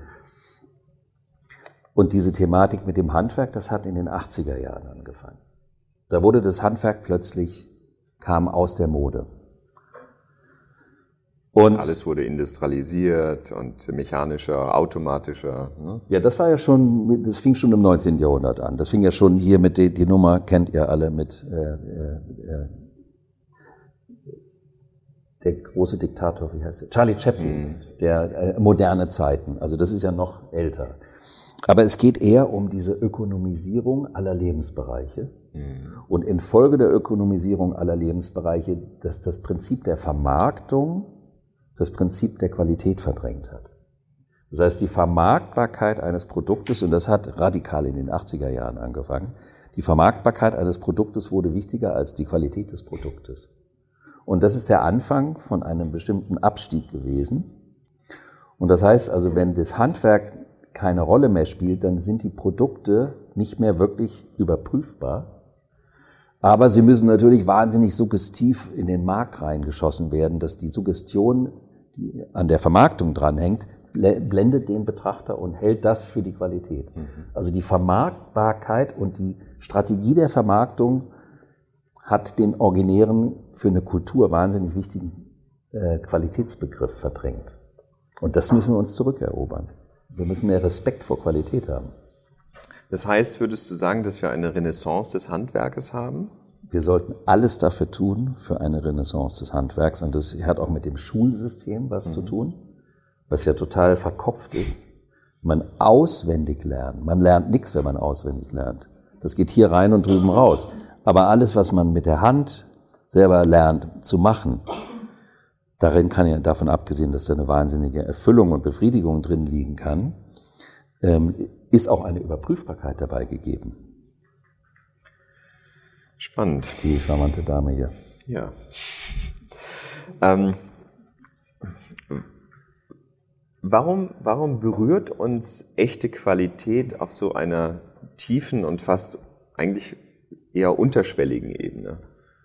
Und diese Thematik mit dem Handwerk, das hat in den achtziger Jahren angefangen. Da wurde das Handwerk plötzlich, kam aus der Mode. Und alles wurde industrialisiert und mechanischer, automatischer. Ne? Ja, das war ja schon, das fing schon im neunzehnten Jahrhundert an. Das fing ja schon hier mit, die, die Nummer kennt ihr alle mit äh, äh, der große Diktator, wie heißt der? Charlie Chaplin, mhm. der äh, moderne Zeiten. Also das ist ja noch älter. Aber es geht eher um diese Ökonomisierung aller Lebensbereiche. Mhm. Und infolge der Ökonomisierung aller Lebensbereiche, dass das Prinzip der Vermarktung das Prinzip der Qualität verdrängt hat. Das heißt, die Vermarktbarkeit eines Produktes, und das hat radikal in den achtziger Jahren angefangen, die Vermarktbarkeit eines Produktes wurde wichtiger als die Qualität des Produktes. Und das ist der Anfang von einem bestimmten Abstieg gewesen. Und das heißt also, wenn das Handwerk keine Rolle mehr spielt, dann sind die Produkte nicht mehr wirklich überprüfbar. Aber sie müssen natürlich wahnsinnig suggestiv in den Markt reingeschossen werden, dass die Suggestion, die an der Vermarktung dranhängt, blendet den Betrachter und hält das für die Qualität. Mhm. Also die Vermarktbarkeit und die Strategie der Vermarktung hat den originären, für eine Kultur wahnsinnig wichtigen äh, Qualitätsbegriff verdrängt. Und das müssen wir uns zurückerobern. Wir müssen mehr Respekt vor Qualität haben. Das heißt, würdest du sagen, dass wir eine Renaissance des Handwerkes haben? Wir sollten alles dafür tun, für eine Renaissance des Handwerks. Und das hat auch mit dem Schulsystem was mhm. zu tun, was ja total verkopft ist. Man auswendig lernt. Man lernt nichts, wenn man auswendig lernt. Das geht hier rein und drüben raus. Aber alles, was man mit der Hand selber lernt zu machen, darin kann ja, davon abgesehen, dass da eine wahnsinnige Erfüllung und Befriedigung drin liegen kann, ähm, ist auch eine Überprüfbarkeit dabei gegeben. Spannend. Die charmante Dame hier. Ja. Ähm, warum, warum berührt uns echte Qualität auf so einer tiefen und fast eigentlich eher unterschwelligen Ebene?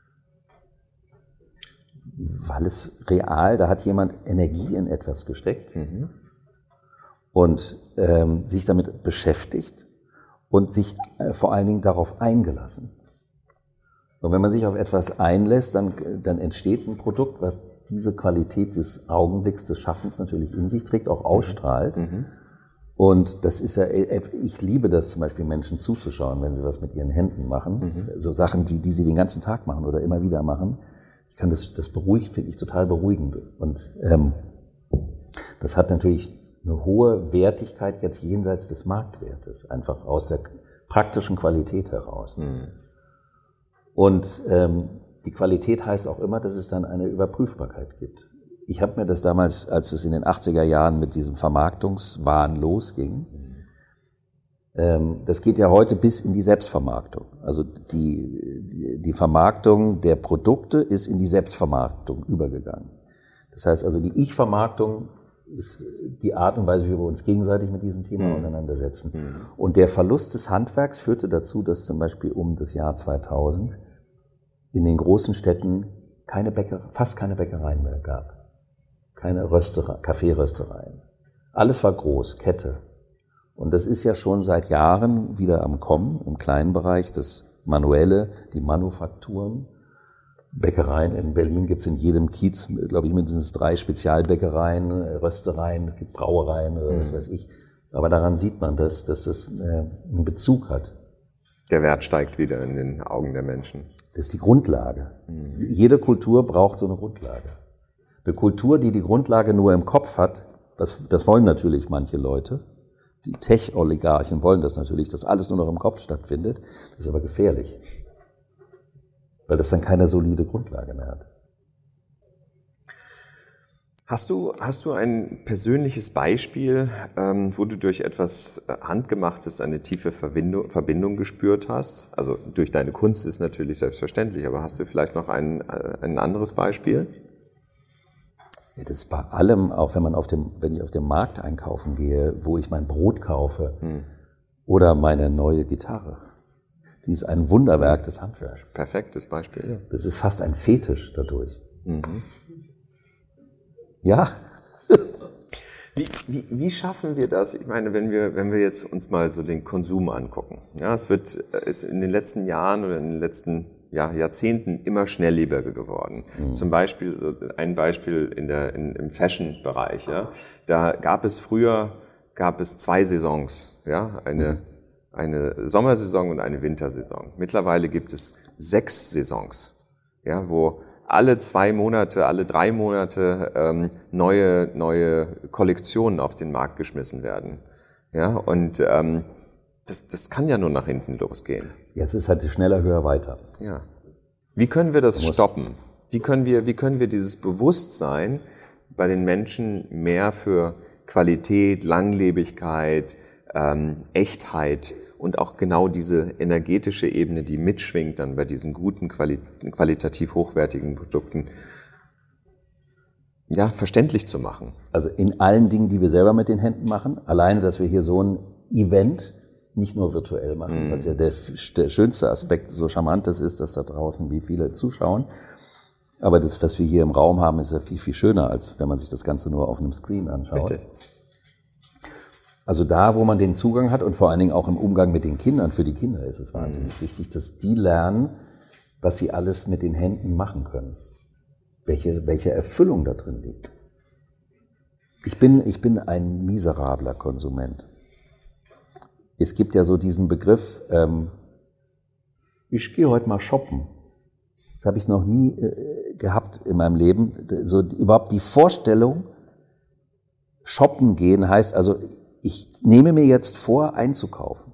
Weil es real, da hat jemand Energie in etwas gesteckt. Mhm. Und ähm, sich damit beschäftigt und sich äh, vor allen Dingen darauf eingelassen. Und wenn man sich auf etwas einlässt, dann, dann entsteht ein Produkt, was diese Qualität des Augenblicks, des Schaffens natürlich in sich trägt, auch ausstrahlt. Mhm. Und das ist ja, ich liebe das zum Beispiel, Menschen zuzuschauen, wenn sie was mit ihren Händen machen. Mhm. So Sachen, die, die sie den ganzen Tag machen oder immer wieder machen. Ich kann das, das beruhigt, finde ich total beruhigend. Und ähm, das hat natürlich eine hohe Wertigkeit jetzt jenseits des Marktwertes, einfach aus der praktischen Qualität heraus. Mhm. Und ähm, die Qualität heißt auch immer, dass es dann eine Überprüfbarkeit gibt. Ich habe mir das damals, als es in den achtziger Jahren mit diesem Vermarktungswahn losging, mhm. ähm, das geht ja heute bis in die Selbstvermarktung. Also die, die, die Vermarktung der Produkte ist in die Selbstvermarktung übergegangen. Das heißt also, die Ich-Vermarktung ist die Art und Weise, wie wir uns gegenseitig mit diesem Thema mhm. auseinandersetzen. Mhm. Und der Verlust des Handwerks führte dazu, dass zum Beispiel um das Jahr zweitausend in den großen Städten keine Bäcker, fast keine Bäckereien mehr gab. Keine Rösterei, Kaffeeröstereien. Alles war groß, Kette. Und das ist ja schon seit Jahren wieder am Kommen, im kleinen Bereich, das Manuelle, die Manufakturen. Bäckereien in Berlin gibt es in jedem Kiez, glaube ich, mindestens drei Spezialbäckereien, Röstereien, es gibt Brauereien oder was weiß ich. Aber daran sieht man das, dass das einen Bezug hat. Der Wert steigt wieder in den Augen der Menschen. Das ist die Grundlage. Mhm. Jede Kultur braucht so eine Grundlage. Eine Kultur, die die Grundlage nur im Kopf hat, das, das wollen natürlich manche Leute. Die Tech-Oligarchen wollen das natürlich, dass alles nur noch im Kopf stattfindet. Das ist aber gefährlich. weil das dann keine solide Grundlage mehr hat. Hast du, hast du ein persönliches Beispiel, ähm, wo du durch etwas Handgemachtes eine tiefe Verbindung, Verbindung gespürt hast? Also durch deine Kunst ist natürlich selbstverständlich, aber hast du vielleicht noch ein, ein anderes Beispiel? Ja, das ist bei allem, auch wenn man auf dem, wenn ich auf dem Markt einkaufen gehe, wo ich mein Brot kaufe hm. oder meine neue Gitarre. Die ist ein Wunderwerk des Handwerks. Perfektes Beispiel. Ja. Das ist fast ein Fetisch dadurch. Mhm. Ja. Wie, wie, wie schaffen wir das? Ich meine, wenn wir, wenn wir jetzt uns mal so den Konsum angucken. Ja, es wird, ist in den letzten Jahren oder in den letzten ja, Jahrzehnten immer schnelllebiger geworden. Mhm. Zum Beispiel, ein Beispiel in der, in, im Fashion-Bereich. Ja, da gab es früher, gab es zwei Saisons. Ja, eine, mhm. eine Sommersaison und eine Wintersaison. Mittlerweile gibt es sechs Saisons. Ja, wo alle zwei Monate, alle drei Monate ähm, neue neue Kollektionen auf den Markt geschmissen werden. Ja, und ähm, das, das kann ja nur nach hinten losgehen. Jetzt ist halt schneller, höher, weiter. Ja. Wie können wir das stoppen? Wie können wir, wie können wir dieses Bewusstsein bei den Menschen mehr für Qualität, Langlebigkeit, ähm, Echtheit und auch genau diese energetische Ebene, die mitschwingt dann bei diesen guten, quali- qualitativ hochwertigen Produkten, ja, verständlich zu machen. Also in allen Dingen, die wir selber mit den Händen machen, alleine, dass wir hier so ein Event nicht nur virtuell machen, mm. was ja der, der schönste Aspekt, so charmant das ist, dass da draußen wie viele zuschauen. Aber das, was wir hier im Raum haben, ist ja viel, viel schöner, als wenn man sich das Ganze nur auf einem Screen anschaut. Richtig. Also da, wo man den Zugang hat und vor allen Dingen auch im Umgang mit den Kindern, für die Kinder ist es wahnsinnig mhm. wichtig, dass die lernen, was sie alles mit den Händen machen können. Welche, welche Erfüllung da drin liegt. Ich bin, ich bin ein miserabler Konsument. Es gibt ja so diesen Begriff, ähm, ich gehe heute mal shoppen. Das habe ich noch nie äh, gehabt in meinem Leben. So überhaupt die Vorstellung, shoppen gehen heißt also, ich nehme mir jetzt vor, einzukaufen.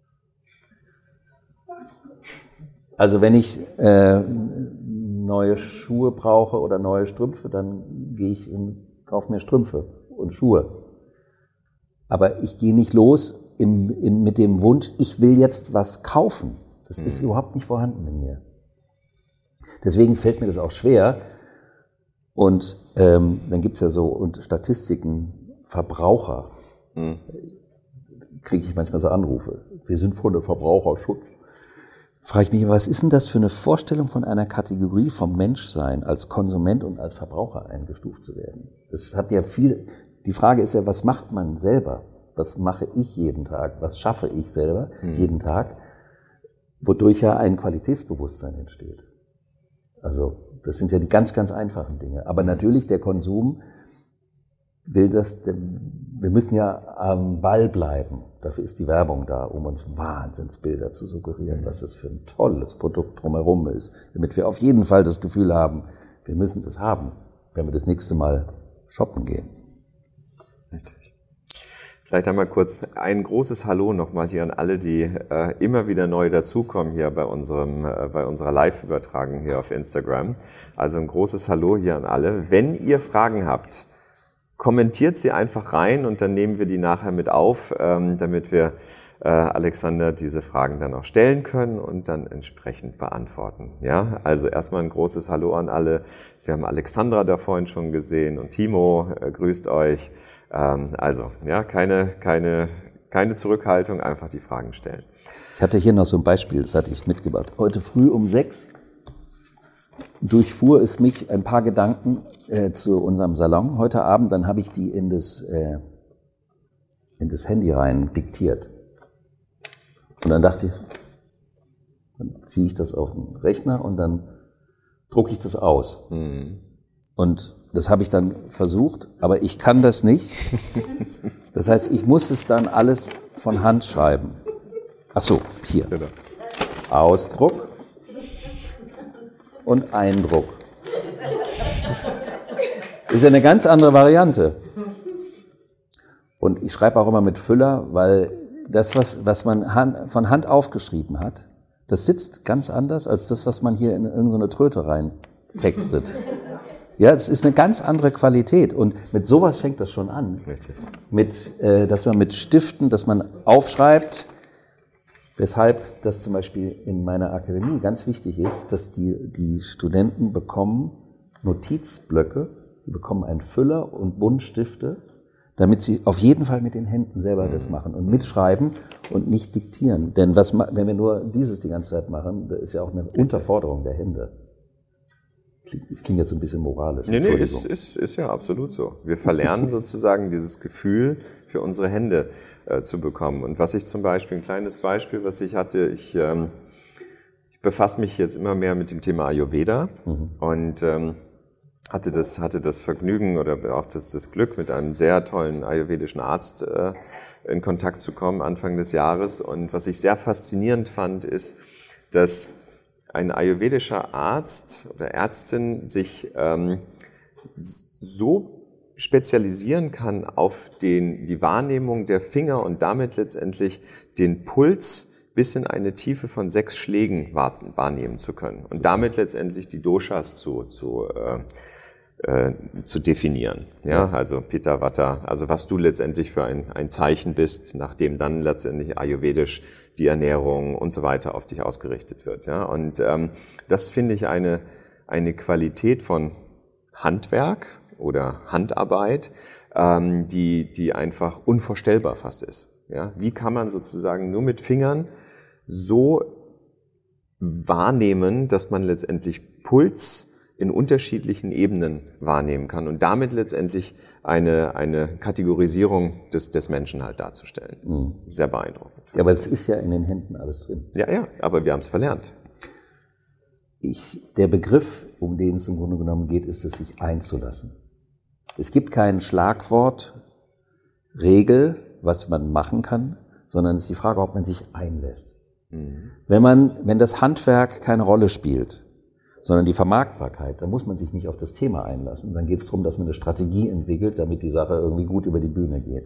Also wenn ich äh, neue Schuhe brauche oder neue Strümpfe, dann gehe ich und kaufe mir Strümpfe und Schuhe. Aber ich gehe nicht los im, im, mit dem Wunsch, ich will jetzt was kaufen. Das mhm. ist überhaupt nicht vorhanden in mir. Deswegen fällt mir das auch schwer. Und ähm, dann gibt's ja so und Statistiken, Verbraucher. Mhm. Kriege ich manchmal so Anrufe. Wir sind von der Verbraucherschutz. Frage ich mich, was ist denn das für eine Vorstellung von einer Kategorie vom Menschsein als Konsument und als Verbraucher eingestuft zu werden? Das hat ja viel, die Frage ist ja, was macht man selber? Was mache ich jeden Tag? Was schaffe ich selber mhm. jeden Tag? Wodurch ja ein Qualitätsbewusstsein entsteht. Also, das sind ja die ganz, ganz einfachen Dinge. Aber natürlich der Konsum will das, wir müssen ja am Ball bleiben. Dafür ist die Werbung da, um uns Wahnsinnsbilder zu suggerieren, was das für ein tolles Produkt drumherum ist, damit wir auf jeden Fall das Gefühl haben, wir müssen das haben, wenn wir das nächste Mal shoppen gehen. Richtig. Vielleicht einmal kurz ein großes Hallo nochmal hier an alle, die äh, immer wieder neu dazukommen hier bei unserem, äh, bei unserer Live-Übertragung hier auf Instagram. Also ein großes Hallo hier an alle. Wenn ihr Fragen habt, kommentiert sie einfach rein und dann nehmen wir die nachher mit auf, ähm, damit wir äh, Alexander diese Fragen dann auch stellen können und dann entsprechend beantworten. Ja, also erstmal ein großes Hallo an alle. Wir haben Alexandra da vorhin schon gesehen und Timo äh, grüßt euch. Ähm, also ja, keine keine keine Zurückhaltung, einfach die Fragen stellen. Ich hatte hier noch so ein Beispiel, das hatte ich mitgebracht. Heute früh um sechs durchfuhr es mich ein paar Gedanken äh, zu unserem Salon heute Abend. Dann habe ich die in das, äh, in das Handy rein diktiert. Und dann dachte ich, dann ziehe ich das auf den Rechner und dann drucke ich das aus. Mhm. Und das habe ich dann versucht, aber ich kann das nicht. Das heißt, ich muss es dann alles von Hand schreiben. Ach so, hier. Genau. Ausdruck. Und Eindruck. Ist ja eine ganz andere Variante. Und ich schreibe auch immer mit Füller, weil das, was, was man Hand, von Hand aufgeschrieben hat, Das sitzt ganz anders als das, was man hier in irgendeine Tröte rein textet. Ja, es ist eine ganz andere Qualität und mit sowas fängt das schon an. Richtig. Mit, äh, dass man mit Stiften, dass man aufschreibt, weshalb das zum Beispiel in meiner Akademie ganz wichtig ist, dass die, die Studenten bekommen Notizblöcke, die bekommen einen Füller und Buntstifte, damit sie auf jeden Fall mit den Händen selber das machen und mitschreiben und nicht diktieren. Denn was, wenn wir nur dieses die ganze Zeit machen, das ist ja auch eine Unterforderung der Hände. Klingt, klingt jetzt ein bisschen moralisch. Nee, nee, ist, ist, ist ja absolut so. Wir verlernen sozusagen dieses Gefühl für unsere Hände äh, zu bekommen. Und was ich zum Beispiel, ein kleines Beispiel, was ich hatte, ich, ähm, ich befasse mich jetzt immer mehr mit dem Thema Ayurveda mhm. und ähm, hatte das, hatte das Vergnügen oder auch das, das Glück, mit einem sehr tollen ayurvedischen Arzt äh, in Kontakt zu kommen Anfang des Jahres. Und was ich sehr faszinierend fand, ist, dass ein ayurvedischer Arzt oder Ärztin sich ähm, so spezialisieren kann auf den, die Wahrnehmung der Finger und damit letztendlich den Puls bis in eine Tiefe von sechs Schlägen wahrnehmen zu können und damit letztendlich die Doshas zu, zu, äh, äh, zu definieren. Ja, also Pitta, Vata, also was du letztendlich für ein, ein Zeichen bist, nachdem dann letztendlich ayurvedisch die Ernährung und so weiter auf dich ausgerichtet wird. Ja, und ähm, das finde ich eine, eine Qualität von Handwerk oder Handarbeit, ähm, die, die einfach unvorstellbar fast ist. Ja, wie kann man sozusagen nur mit Fingern so wahrnehmen, dass man letztendlich Puls in unterschiedlichen Ebenen wahrnehmen kann und damit letztendlich eine, eine Kategorisierung des, des Menschen halt darzustellen. Mhm. Sehr beeindruckend. Ja, aber es ist ja in den Händen alles drin. Ja, ja, aber wir haben es verlernt. Ich, der Begriff, um den es im Grunde genommen geht, ist es, sich einzulassen. Es gibt kein Schlagwort, Regel, was man machen kann, sondern es ist die Frage, ob man sich einlässt. Mhm. Wenn man, wenn das Handwerk keine Rolle spielt, sondern die Vermarktbarkeit, dann muss man sich nicht auf das Thema einlassen. Dann geht es darum, dass man eine Strategie entwickelt, damit die Sache irgendwie gut über die Bühne geht.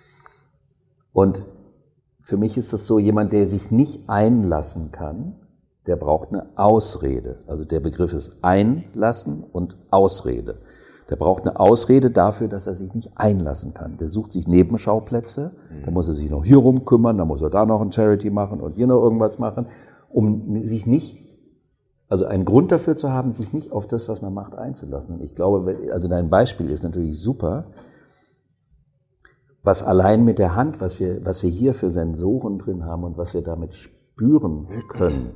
Und für mich ist das so, jemand, der sich nicht einlassen kann, der braucht eine Ausrede. Also der Begriff ist Einlassen und Ausrede. Der braucht eine Ausrede dafür, dass er sich nicht einlassen kann. Der sucht sich Nebenschauplätze, mhm. da muss er sich noch hier rum kümmern, da muss er da noch ein Charity machen und hier noch irgendwas machen, um sich nicht, also einen Grund dafür zu haben, sich nicht auf das, was man macht, einzulassen. Und ich glaube, also dein Beispiel ist natürlich super, was allein mit der Hand, was wir, was wir hier für Sensoren drin haben und was wir damit spüren können,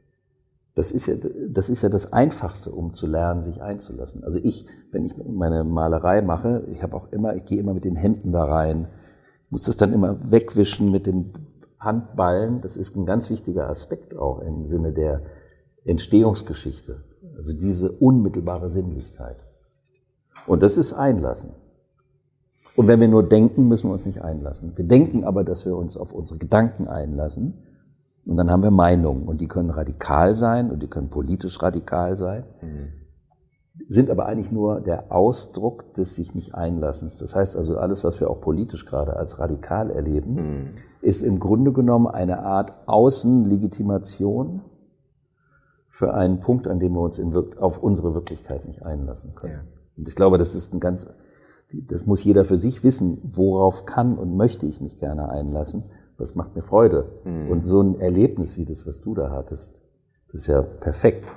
Das ist ja, das ist ja das Einfachste, um zu lernen, sich einzulassen. Also ich, wenn ich meine Malerei mache, ich habe auch immer, ich gehe immer mit den Händen da rein. Ich muss das dann immer wegwischen mit den Handballen. Das ist ein ganz wichtiger Aspekt auch im Sinne der Entstehungsgeschichte. Also diese unmittelbare Sinnlichkeit. Und das ist Einlassen. Und wenn wir nur denken, müssen wir uns nicht einlassen. Wir denken aber, dass wir uns auf unsere Gedanken einlassen. Und dann haben wir Meinungen und die können radikal sein und die können politisch radikal sein, mhm. sind aber eigentlich nur der Ausdruck des sich nicht Einlassens. Das heißt also, alles, was wir auch politisch gerade als radikal erleben, mhm. ist im Grunde genommen eine Art Außenlegitimation für einen Punkt, an dem wir uns in wirk- auf unsere Wirklichkeit nicht einlassen können. Ja. Und ich glaube, das ist ein ganz, das muss jeder für sich wissen, worauf kann und möchte ich mich gerne einlassen. Das macht mir Freude. Mhm. Und so ein Erlebnis wie das, was du da hattest, das ist ja perfekt,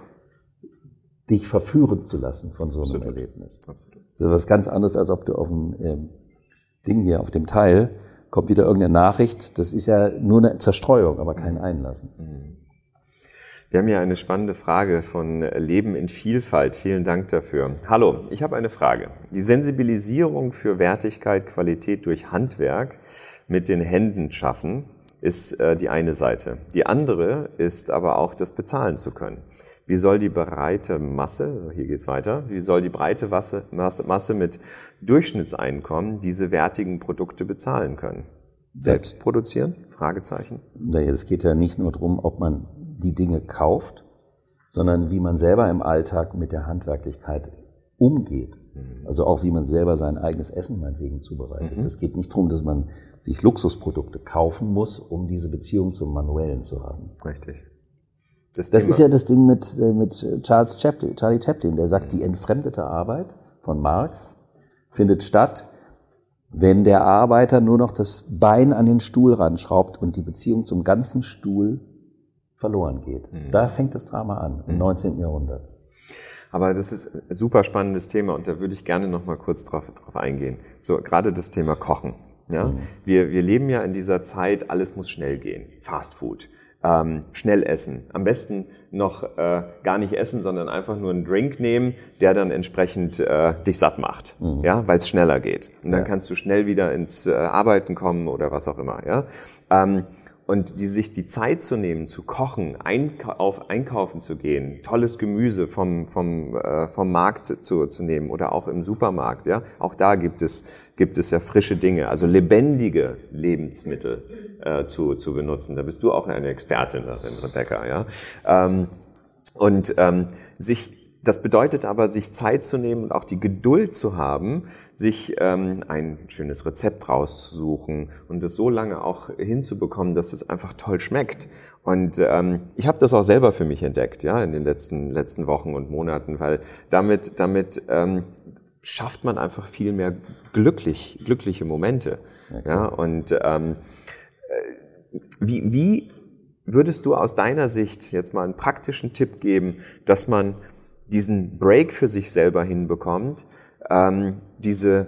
dich verführen zu lassen von so einem Absolut. Erlebnis. Absolut. Das ist was ganz anderes, als ob du auf dem ähm, Ding hier, auf dem Teil, kommt wieder irgendeine Nachricht. Das ist ja nur eine Zerstreuung, aber kein Einlassen. Mhm. Wir haben hier eine spannende Frage von Leben in Vielfalt. Vielen Dank dafür. Hallo, ich habe eine Frage. Die Sensibilisierung für Wertigkeit, Qualität durch Handwerk mit den Händen schaffen, ist äh, die eine Seite. Die andere ist aber auch, das bezahlen zu können. Wie soll die breite Masse, hier geht's weiter, wie soll die breite Masse, Masse, Masse mit Durchschnittseinkommen diese wertigen Produkte bezahlen können? Selbst produzieren? Fragezeichen. Naja, es geht ja nicht nur darum, ob man die Dinge kauft, sondern wie man selber im Alltag mit der Handwerklichkeit umgeht. Also auch, wie man selber sein eigenes Essen meinetwegen zubereitet. Es mhm. geht nicht darum, dass man sich Luxusprodukte kaufen muss, um diese Beziehung zum Manuellen zu haben. Richtig. Das, das ist ja das Ding mit, mit Charles Chaplin, Charlie Chaplin, der sagt, die entfremdete Arbeit von Marx findet statt, wenn der Arbeiter nur noch das Bein an den Stuhl ranschraubt und die Beziehung zum ganzen Stuhl verloren geht. Mhm. Da fängt das Drama an, im neunzehnten Jahrhundert. Aber das ist ein super spannendes Thema und da würde ich gerne noch mal kurz drauf, drauf eingehen. So, gerade das Thema Kochen. Ja? Mhm. Wir, wir leben ja in dieser Zeit, alles muss schnell gehen. Fast Food. Ähm, schnell essen. Am besten noch äh, gar nicht essen, sondern einfach nur einen Drink nehmen, der dann entsprechend äh, dich satt macht, mhm. ja, weil es schneller geht. Und dann ja. kannst du schnell wieder ins äh, Arbeiten kommen oder was auch immer. Ja. Ähm, und die, sich die Zeit zu nehmen, zu kochen, einkauf, einkaufen zu gehen, tolles Gemüse vom vom äh, vom Markt zu zu nehmen oder auch im Supermarkt. Ja, auch da gibt es gibt es ja frische Dinge, also lebendige Lebensmittel äh, zu zu benutzen. Da bist du auch eine Expertin darin, Rebecca. Ja, ähm, und ähm, sich das bedeutet aber, sich Zeit zu nehmen und auch die Geduld zu haben, sich ähm, ein schönes Rezept rauszusuchen und das so lange auch hinzubekommen, dass es einfach toll schmeckt. Und ähm, ich habe das auch selber für mich entdeckt, ja, in den letzten letzten Wochen und Monaten, weil damit damit ähm, schafft man einfach viel mehr glücklich glückliche Momente, okay. ja. Und ähm, wie wie würdest du aus deiner Sicht jetzt mal einen praktischen Tipp geben, dass man diesen Break für sich selber hinbekommt, ähm, diese,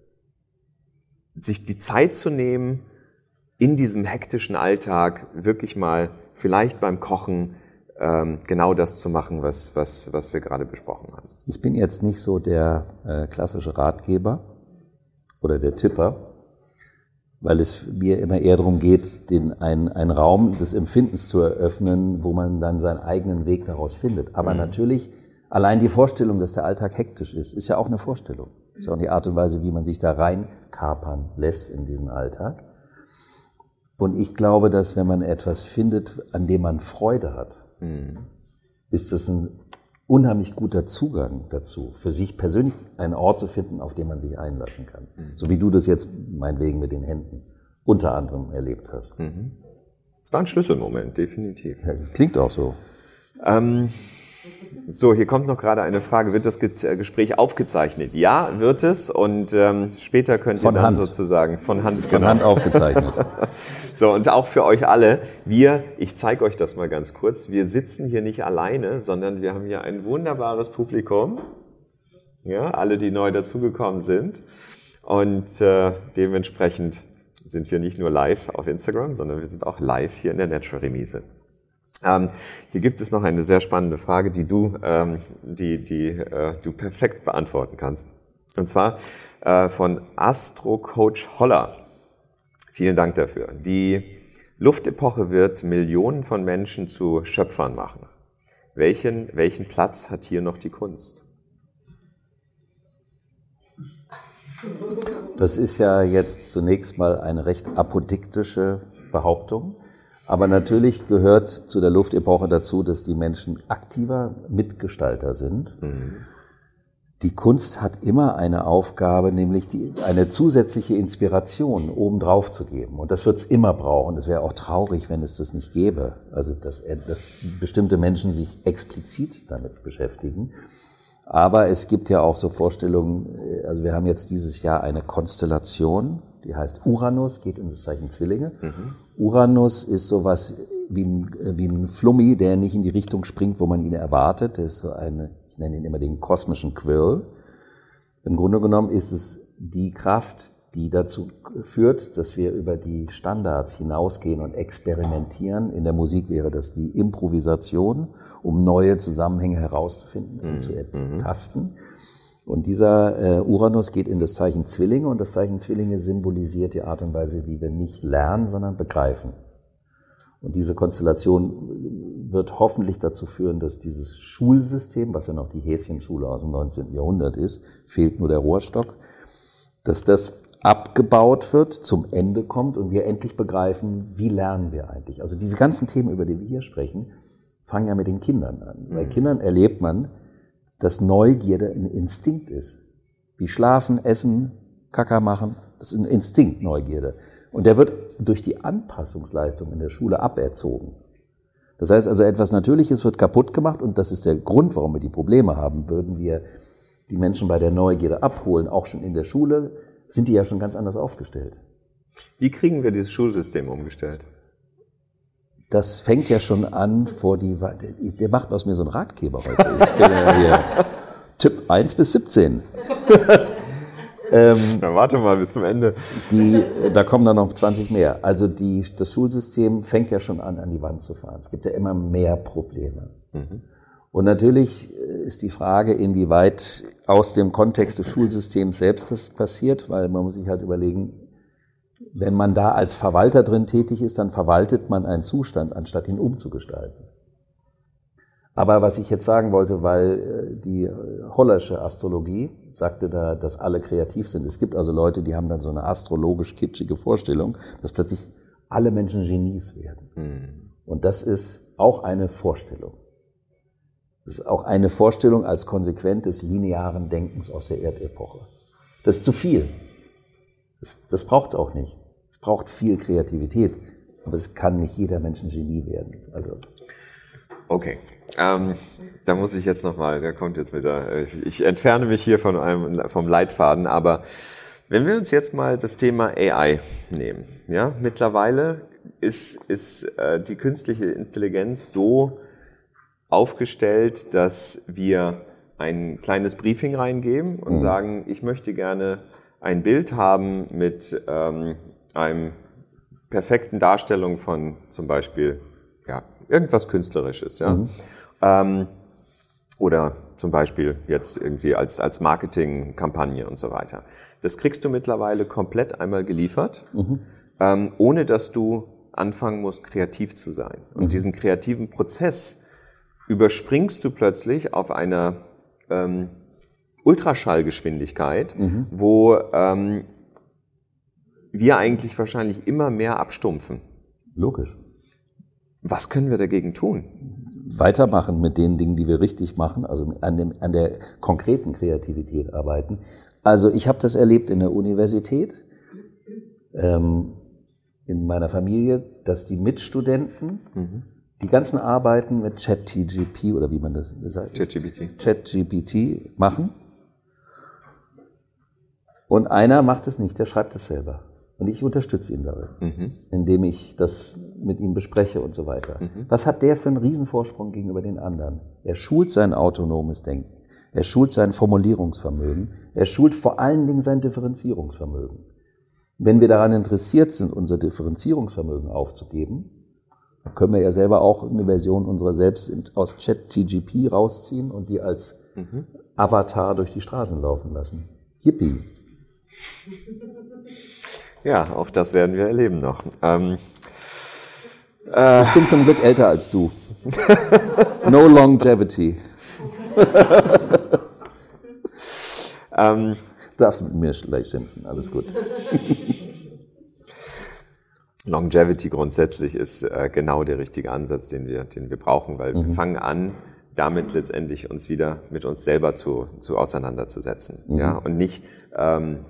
sich die Zeit zu nehmen, in diesem hektischen Alltag wirklich mal vielleicht beim Kochen ähm, genau das zu machen, was, was, was wir gerade besprochen haben. Ich bin jetzt nicht so der äh, klassische Ratgeber oder der Tipper, weil es mir immer eher darum geht, den, einen, einen Raum des Empfindens zu eröffnen, wo man dann seinen eigenen Weg daraus findet. Aber mhm. natürlich allein die Vorstellung, dass der Alltag hektisch ist, ist ja auch eine Vorstellung. Ist ja auch die Art und Weise, wie man sich da reinkapern lässt in diesen Alltag. Und ich glaube, dass wenn man etwas findet, an dem man Freude hat, mhm. ist das ein unheimlich guter Zugang dazu, für sich persönlich einen Ort zu finden, auf den man sich einlassen kann. Mhm. So wie du das jetzt meinetwegen mit den Händen unter anderem erlebt hast. Mhm. Das war ein Schlüsselmoment, definitiv. Ja, das klingt auch so. Ähm So, hier kommt noch gerade eine Frage. Wird das Gespräch aufgezeichnet? Ja, wird es. Und ähm, später könnt ihr dann Hand. sozusagen von Hand, von genau. Hand aufgezeichnet. So, und auch für euch alle. Wir, ich zeige euch das mal ganz kurz. Wir sitzen hier nicht alleine, sondern wir haben hier ein wunderbares Publikum. Ja, alle, die neu dazugekommen sind. Und äh, dementsprechend sind wir nicht nur live auf Instagram, sondern wir sind auch live hier in der Natural Remise. Ähm, hier gibt es noch eine sehr spannende Frage, die du, ähm, die, die äh, du perfekt beantworten kannst. Und zwar äh, von Astro-Coach Holler. Vielen Dank dafür. Die Luftepoche wird Millionen von Menschen zu Schöpfern machen. Welchen, welchen Platz hat hier noch die Kunst? Das ist ja jetzt zunächst mal eine recht apodiktische Behauptung. Aber natürlich gehört zu der Luftepoche dazu, dass die Menschen aktiver Mitgestalter sind. Mhm. Die Kunst hat immer eine Aufgabe, nämlich die, eine zusätzliche Inspiration obendrauf zu geben. Und das wird es immer brauchen. Es wäre auch traurig, wenn es das nicht gäbe. Also, dass, dass bestimmte Menschen sich explizit damit beschäftigen. Aber es gibt ja auch so Vorstellungen, also wir haben jetzt dieses Jahr eine Konstellation, die heißt Uranus, geht in das Zeichen Zwillinge. Mhm. Uranus ist sowas wie ein, wie ein Flummi, der nicht in die Richtung springt, wo man ihn erwartet. Das ist so eine, ich nenne ihn immer den kosmischen Quirl. Im Grunde genommen ist es die Kraft, die dazu führt, dass wir über die Standards hinausgehen und experimentieren. In der Musik wäre das die Improvisation, um neue Zusammenhänge herauszufinden und mhm. zu ertasten. Und dieser äh, Uranus geht in das Zeichen Zwillinge und das Zeichen Zwillinge symbolisiert die Art und Weise, wie wir nicht lernen, sondern begreifen. Und diese Konstellation wird hoffentlich dazu führen, dass dieses Schulsystem, was ja noch die Häschenschule aus dem neunzehnten Jahrhundert ist, fehlt nur der Rohrstock, dass das abgebaut wird, zum Ende kommt und wir endlich begreifen, wie lernen wir eigentlich. Also diese ganzen Themen, über die wir hier sprechen, fangen ja mit den Kindern an. Mhm. Bei Kindern erlebt man, dass Neugierde ein Instinkt ist. Wie schlafen, essen, Kaka machen, das ist ein Instinkt, Neugierde. Und der wird durch die Anpassungsleistung in der Schule aberzogen. Das heißt also, etwas Natürliches wird kaputt gemacht und das ist der Grund, warum wir die Probleme haben. Würden wir die Menschen bei der Neugierde abholen, auch schon in der Schule, sind die ja schon ganz anders aufgestellt. Wie kriegen wir dieses Schulsystem umgestellt? Das fängt ja schon an vor die, der macht aus mir so einen Ratgeber heute. Ich bin ja hier Tipp eins bis siebzehn. ähm, Na, warte mal bis zum Ende. Die, da kommen dann noch zwanzig mehr. Also die, das Schulsystem fängt ja schon an, an die Wand zu fahren. Es gibt ja immer mehr Probleme. Mhm. Und natürlich ist die Frage, inwieweit aus dem Kontext des Schulsystems selbst das passiert, weil man muss sich halt überlegen, wenn man da als Verwalter drin tätig ist, dann verwaltet man einen Zustand, anstatt ihn umzugestalten. Aber was ich jetzt sagen wollte, weil die Hollersche Astrologie sagte da, dass alle kreativ sind. Es gibt also Leute, die haben dann so eine astrologisch kitschige Vorstellung, dass plötzlich alle Menschen Genies werden. Mhm. Und das ist auch eine Vorstellung. Das ist auch eine Vorstellung als Konsequenz des linearen Denkens aus der Erdepoche. Das ist zu viel. Das, das braucht es auch nicht. Es braucht viel Kreativität, aber es kann nicht jeder Mensch ein Genie werden. Also okay, ähm, da muss ich jetzt nochmal, der kommt jetzt wieder, ich, ich entferne mich hier von einem, vom Leitfaden, aber wenn wir uns jetzt mal das Thema A I nehmen, ja, mittlerweile ist, ist äh, die künstliche Intelligenz so aufgestellt, dass wir ein kleines Briefing reingeben und mhm. sagen, ich möchte gerne ein Bild haben mit ähm, einem perfekten Darstellung von zum Beispiel ja, irgendwas Künstlerisches. Ja? Mhm. Ähm, oder zum Beispiel jetzt irgendwie als, als Marketingkampagne und so weiter. Das kriegst du mittlerweile komplett einmal geliefert, mhm. ähm, ohne dass du anfangen musst, kreativ zu sein. Und mhm. diesen kreativen Prozess überspringst du plötzlich auf einer ähm, Ultraschallgeschwindigkeit, mhm. wo ähm, wir eigentlich wahrscheinlich immer mehr abstumpfen. Logisch. Was können wir dagegen tun? Weitermachen mit den Dingen, die wir richtig machen, also an, dem, an der konkreten Kreativität arbeiten. Also ich habe das erlebt in der Universität, ähm, in meiner Familie, dass die Mitstudenten mhm. die ganzen Arbeiten mit ChatGPT oder wie man das sagt, ChatGPT. ChatGPT machen. Und einer macht es nicht, der schreibt es selber. Und ich unterstütze ihn darin, mhm. indem ich das mit ihm bespreche und so weiter. Mhm. Was hat der für einen Riesenvorsprung gegenüber den anderen? Er schult sein autonomes Denken. Er schult sein Formulierungsvermögen. Er schult vor allen Dingen sein Differenzierungsvermögen. Wenn wir daran interessiert sind, unser Differenzierungsvermögen aufzugeben, dann können wir ja selber auch eine Version unserer selbst aus ChatGPT rausziehen und die als mhm. Avatar durch die Straßen laufen lassen. Yippie! Ja, auch das werden wir erleben noch. Ähm, äh, ich bin zum Glück älter als du. No longevity. ähm, du darfst mit mir gleich schimpfen, alles gut. Longevity grundsätzlich ist äh, genau der richtige Ansatz, den wir, den wir brauchen, weil mhm. wir fangen an, damit letztendlich uns wieder mit uns selber zu, zu auseinanderzusetzen, mhm. ja, und nicht ähm,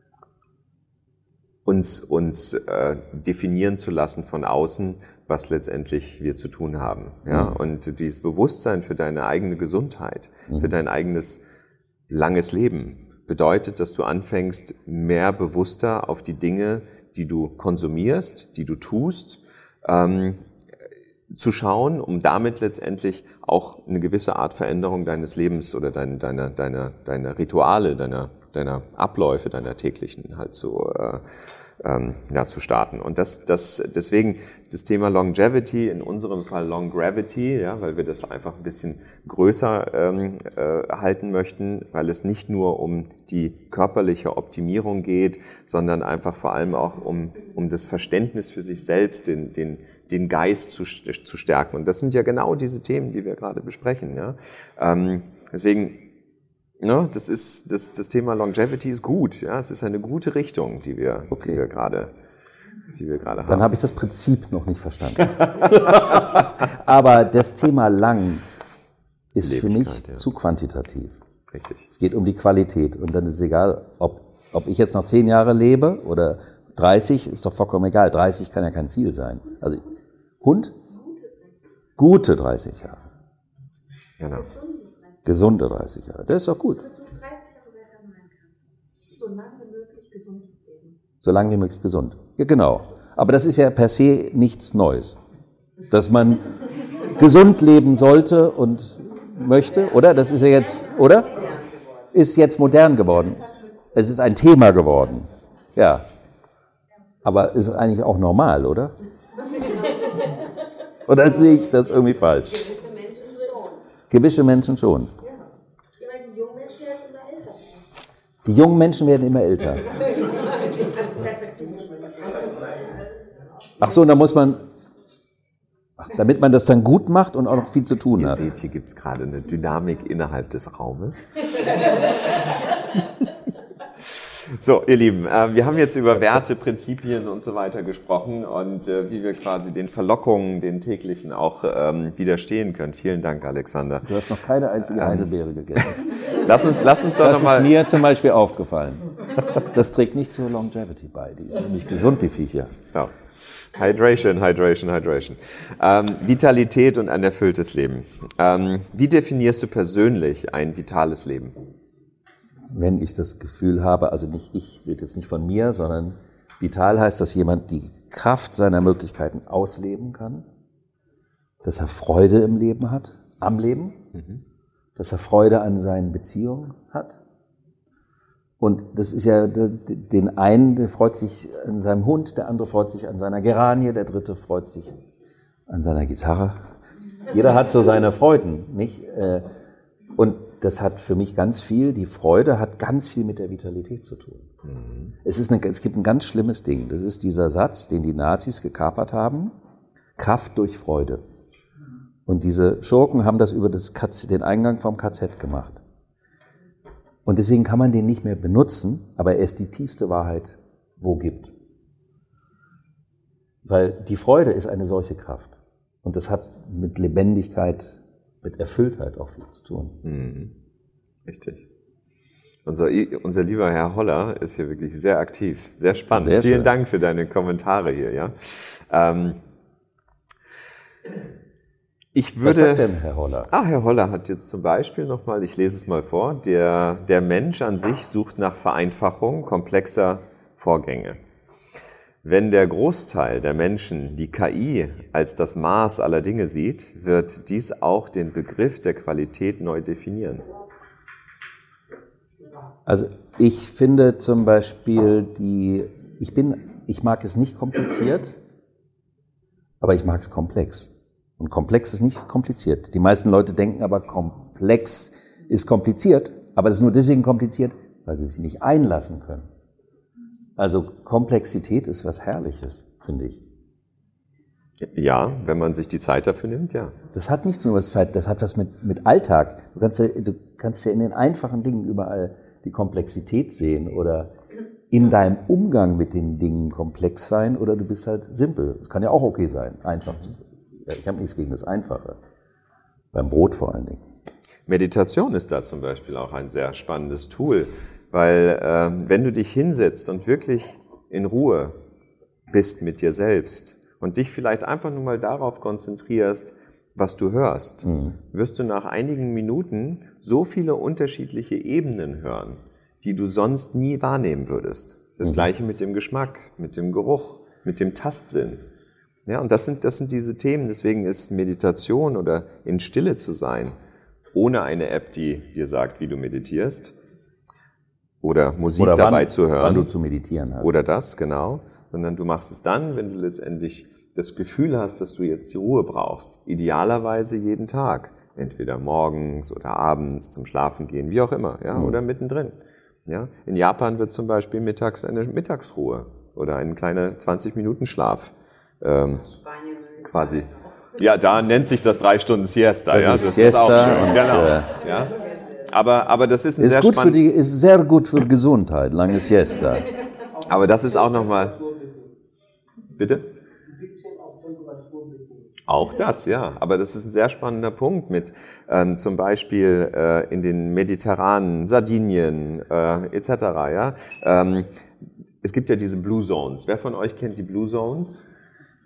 uns uns äh, definieren zu lassen von außen, was letztendlich wir zu tun haben, ja, mhm. und dieses Bewusstsein für deine eigene Gesundheit, mhm. für dein eigenes langes Leben bedeutet, dass du anfängst, mehr bewusster auf die Dinge, die du konsumierst, die du tust, ähm, zu schauen, um damit letztendlich auch eine gewisse Art Veränderung deines Lebens oder deiner deiner deiner deiner Rituale, deiner deiner Abläufe, deiner täglichen halt zu äh, ähm, ja zu starten. Und das das deswegen das Thema Longevity, in unserem Fall Longravity, ja, weil wir das einfach ein bisschen größer ähm, äh, halten möchten, weil es nicht nur um die körperliche Optimierung geht, sondern einfach vor allem auch um um das Verständnis für sich selbst, den den den Geist zu, zu stärken. Und das sind ja genau diese Themen, die wir gerade besprechen. Ja? Ähm, deswegen, ne, das ist das, das Thema Longevity ist gut. Ja, es ist eine gute Richtung, die wir, okay. die wir gerade, die wir gerade haben. Dann habe ich das Prinzip noch nicht verstanden. Aber das Thema lang ist für mich ja. zu quantitativ. Richtig. Es geht um die Qualität. Und dann ist es egal, ob, ob ich jetzt noch zehn Jahre lebe oder dreißig, ist doch vollkommen egal. dreißig kann ja kein Ziel sein. Also Hund? Gute dreißig Jahre. Genau. Gesunde dreißig Jahre. Das ist doch gut. So lange wie möglich gesund leben. So lange wie möglich gesund. Ja, genau. Aber das ist ja per se nichts Neues. Dass man gesund leben sollte und möchte, oder? Das ist ja jetzt, oder? Ist jetzt modern geworden. Es ist ein Thema geworden. Ja. Aber ist eigentlich auch normal, oder? Oder sehe ich das irgendwie falsch? Gewisse Menschen schon. Gewisse Menschen schon. Ja. Weil die jungen Menschen jetzt immer älter werden. Die jungen Menschen werden immer älter. Also perspektivisch. Ach so, und da muss man, ach, damit man das dann gut macht und auch noch viel zu tun Ihr hat. seht, hier gibt es gerade eine Dynamik innerhalb des Raumes. So, ihr Lieben, äh, wir haben jetzt über Werte, Prinzipien und so weiter gesprochen und äh, wie wir quasi den Verlockungen, den täglichen auch ähm, widerstehen können. Vielen Dank, Alexander. Du hast noch keine einzige Heidelbeere gegessen. Lass uns, lass uns doch Das ist nochmal... mir zum Beispiel aufgefallen. Das trägt nicht zur Longevity bei. Die ist nämlich gesund, die Viecher. Ja. Hydration, Hydration, Hydration. Ähm, Vitalität und ein erfülltes Leben. Ähm, wie definierst du persönlich ein vitales Leben? Wenn ich das Gefühl habe, also nicht ich, rede jetzt nicht von mir, sondern vital heißt, dass jemand die Kraft seiner Möglichkeiten ausleben kann, dass er Freude im Leben hat, am Leben, mhm. dass er Freude an seinen Beziehungen hat. Und das ist ja, den einen, der freut sich an seinem Hund, der andere freut sich an seiner Geranie, der dritte freut sich an seiner Gitarre. Jeder hat so seine Freuden, nicht? Und das hat für mich ganz viel, die Freude hat ganz viel mit der Vitalität zu tun. Mhm. Es ist eine, es gibt ein ganz schlimmes Ding. Das ist dieser Satz, den die Nazis gekapert haben. Kraft durch Freude. Und diese Schurken haben das über das K Z, den Eingang vom K Z gemacht. Und deswegen kann man den nicht mehr benutzen, aber er ist die tiefste Wahrheit, wo gibt. Weil die Freude ist eine solche Kraft. Und das hat mit Lebendigkeit, mit Erfülltheit auch viel zu tun. Mhm. Richtig. Unser, unser lieber Herr Holler ist hier wirklich sehr aktiv, sehr spannend. Sehr Vielen schön. Dank für deine Kommentare hier. Ja. Ähm, ich würde, Was sagt denn Herr Holler? Ah, Herr Holler hat jetzt zum Beispiel nochmal, ich lese es mal vor, der, der Mensch an sich sucht nach Vereinfachung komplexer Vorgänge. Wenn der Großteil der Menschen die K I als das Maß aller Dinge sieht, wird dies auch den Begriff der Qualität neu definieren. Also ich finde zum Beispiel die, ich bin, ich mag es nicht kompliziert, aber ich mag es komplex. Und komplex ist nicht kompliziert. Die meisten Leute denken aber, komplex ist kompliziert, aber das ist nur deswegen kompliziert, weil sie sich nicht einlassen können. Also Komplexität ist was Herrliches, finde ich. Ja, wenn man sich die Zeit dafür nimmt, ja. Das hat nichts nur was Zeit, das hat was mit, mit Alltag. Du kannst, ja, du kannst ja in den einfachen Dingen überall die Komplexität sehen oder in deinem Umgang mit den Dingen komplex sein oder du bist halt simpel. Das kann ja auch okay sein, einfach. Ich habe nichts gegen das Einfache. Beim Brot vor allen Dingen. Meditation ist da zum Beispiel auch ein sehr spannendes Tool, weil äh, wenn du dich hinsetzt und wirklich in Ruhe bist mit dir selbst und dich vielleicht einfach nur mal darauf konzentrierst, was du hörst, mhm. wirst du nach einigen Minuten so viele unterschiedliche Ebenen hören, die du sonst nie wahrnehmen würdest. Das mhm. Gleiche mit dem Geschmack, mit dem Geruch, mit dem Tastsinn. Ja, und das sind, das sind diese Themen, deswegen ist Meditation oder in Stille zu sein, ohne eine App, die dir sagt, wie du meditierst, oder Musik oder dabei wann, zu hören. Wann du zu meditieren hast. Oder das, genau. Sondern du machst es dann, wenn du letztendlich das Gefühl hast, dass du jetzt die Ruhe brauchst. Idealerweise jeden Tag. Entweder morgens oder abends zum Schlafen gehen, wie auch immer, ja, mhm. oder mittendrin. Ja. In Japan wird zum Beispiel mittags eine Mittagsruhe oder ein kleiner zwanzig Minuten Schlaf. Ähm, Spanien quasi. Ja, da nennt sich das drei Stunden Siesta. Das ja, ist das Siesta ist auch schön. und, Genau. äh, Ja. Aber, aber das ist ein ist sehr gut für spannend. die, ist sehr gut für Gesundheit, lange Siesta. Aber das ist auch nochmal. Bitte? Auch das, ja. Aber das ist ein sehr spannender Punkt mit ähm, zum Beispiel äh, in den mediterranen Sardinien äh, et cetera. Ja? Ähm, es gibt ja diese Blue Zones. Wer von euch kennt die Blue Zones?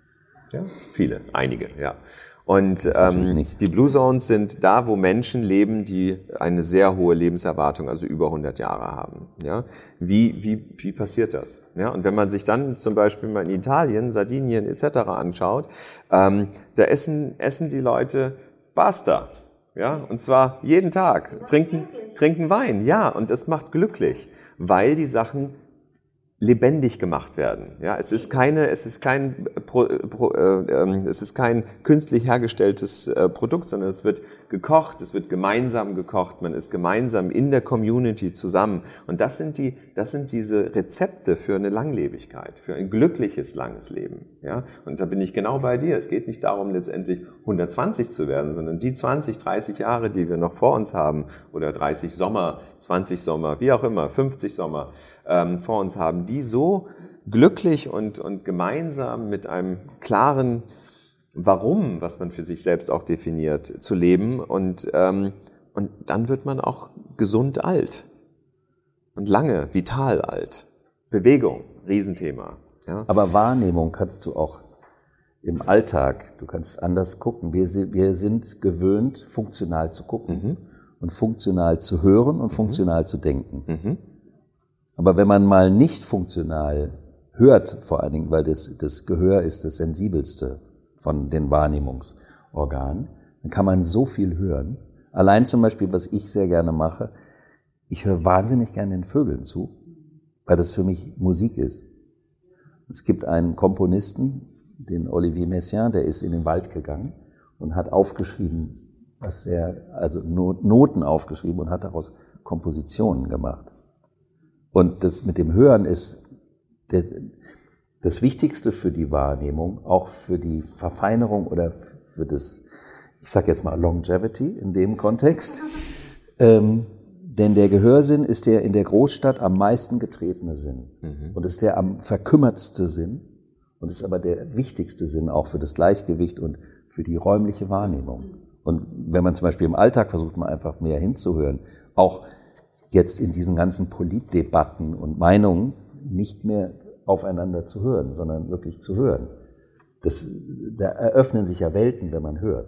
Ja, viele, einige, ja. Und ähm, die Blue Zones sind da, wo Menschen leben, die eine sehr hohe Lebenserwartung, also über hundert Jahre haben. Ja, wie wie wie passiert das? Ja, und wenn man sich dann zum Beispiel mal in Italien, Sardinien et cetera anschaut, ähm, da essen essen die Leute Pasta, ja, und zwar jeden Tag, trinken trinken Wein, ja, und das macht glücklich, weil die Sachen lebendig gemacht werden. Ja, es ist keine, es ist kein, Pro, Pro, äh, es ist kein künstlich hergestelltes äh, Produkt, sondern es wird gekocht, es wird gemeinsam gekocht, man ist gemeinsam in der Community zusammen. Und das sind die, das sind diese Rezepte für eine Langlebigkeit, für ein glückliches, langes Leben. Ja, und da bin ich genau bei dir. Es geht nicht darum, letztendlich hundertzwanzig zu werden, sondern die zwanzig, dreißig Jahre, die wir noch vor uns haben, oder dreißig Sommer, zwanzig Sommer, wie auch immer, fünfzig Sommer, ähm, vor uns haben, die so glücklich und, und gemeinsam mit einem klaren Warum, was man für sich selbst auch definiert, zu leben. Und, ähm, und dann wird man auch gesund alt und lange, vital alt. Bewegung, Riesenthema. Ja. Aber Wahrnehmung kannst du auch im Alltag, du kannst anders gucken. Wir, wir sind gewöhnt, funktional zu gucken mhm. und funktional zu hören und funktional mhm. zu denken. Mhm. Aber wenn man mal nicht funktional hört, vor allen Dingen, weil das, das Gehör ist das sensibelste von den Wahrnehmungsorganen, dann kann man so viel hören. Allein zum Beispiel, was ich sehr gerne mache, ich höre wahnsinnig gerne den Vögeln zu, weil das für mich Musik ist. Es gibt einen Komponisten, den Olivier Messiaen, der ist in den Wald gegangen und hat aufgeschrieben, was er, also Noten aufgeschrieben und hat daraus Kompositionen gemacht. Und das mit dem Hören ist der, das Wichtigste für die Wahrnehmung, auch für die Verfeinerung oder für das, ich sag jetzt mal Longevity in dem Kontext. Ähm, denn der Gehörsinn ist der in der Großstadt am meisten getretene Sinn mhm. und ist der am verkümmertste Sinn und ist aber der wichtigste Sinn auch für das Gleichgewicht und für die räumliche Wahrnehmung. Und wenn man zum Beispiel im Alltag versucht, mal einfach mehr hinzuhören, auch jetzt in diesen ganzen Politdebatten und Meinungen nicht mehr aufeinander zu hören, sondern wirklich zu hören. Das, da eröffnen sich ja Welten, wenn man hört.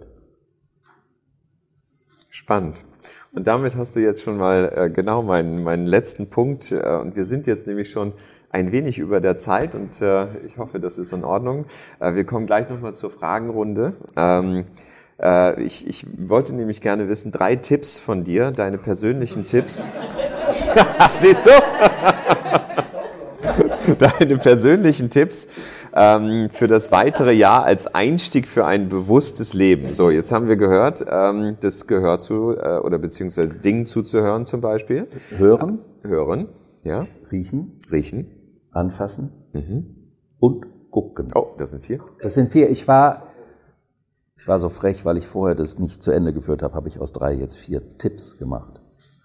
Spannend. Und damit hast du jetzt schon mal äh, genau meinen, meinen letzten Punkt. Äh, und wir sind jetzt nämlich schon ein wenig über der Zeit und äh, ich hoffe, das ist in Ordnung. Äh, wir kommen gleich nochmal zur Fragenrunde. Ähm, äh, ich, ich wollte nämlich gerne wissen, drei Tipps von dir, deine persönlichen Tipps. Siehst du? Deine persönlichen Tipps ähm, für das weitere Jahr als Einstieg für ein bewusstes Leben. So, jetzt haben wir gehört, ähm, das Gehör zu, äh, oder beziehungsweise Dingen zuzuhören zum Beispiel. Hören. Hören, ja. Riechen. Riechen. Anfassen. Mhm. Und gucken. Oh, das sind vier. Das sind vier. Ich war, ich war so frech, weil ich vorher das nicht zu Ende geführt habe, habe ich aus drei jetzt vier Tipps gemacht.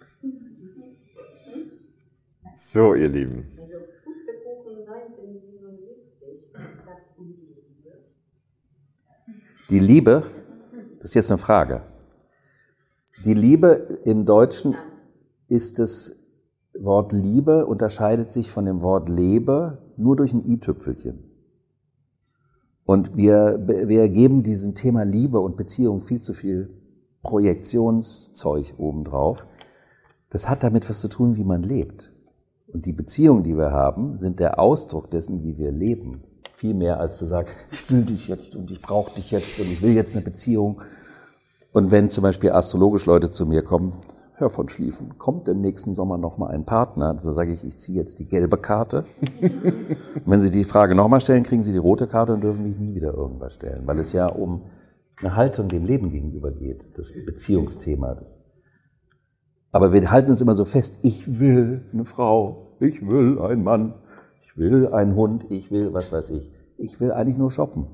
So, ihr Lieben. Also Pustekuchen neunzehnhundertsiebenundsiebzig sagt um die Liebe. Die Liebe, das ist jetzt eine Frage. Die Liebe im Deutschen ist das Wort Liebe, unterscheidet sich von dem Wort Lebe nur durch ein i-Tüpfelchen. Und wir, wir geben diesem Thema Liebe und Beziehung viel zu viel Projektionszeug obendrauf. Das hat damit was zu tun, wie man lebt. Und die Beziehungen, die wir haben, sind der Ausdruck dessen, wie wir leben. Viel mehr als zu sagen, ich will dich jetzt und ich brauche dich jetzt und ich will jetzt eine Beziehung. Und wenn zum Beispiel astrologisch Leute zu mir kommen, Herr von Schlieffen, kommt im nächsten Sommer nochmal ein Partner? Da sage ich, ich ziehe jetzt die gelbe Karte. Und wenn Sie die Frage nochmal stellen, kriegen Sie die rote Karte und dürfen mich nie wieder irgendwas stellen. Weil es ja um eine Haltung dem Leben gegenüber geht, das Beziehungsthema. Aber wir halten uns immer so fest, ich will eine Frau, ich will einen Mann, ich will einen Hund, ich will was weiß ich. Ich will eigentlich nur shoppen.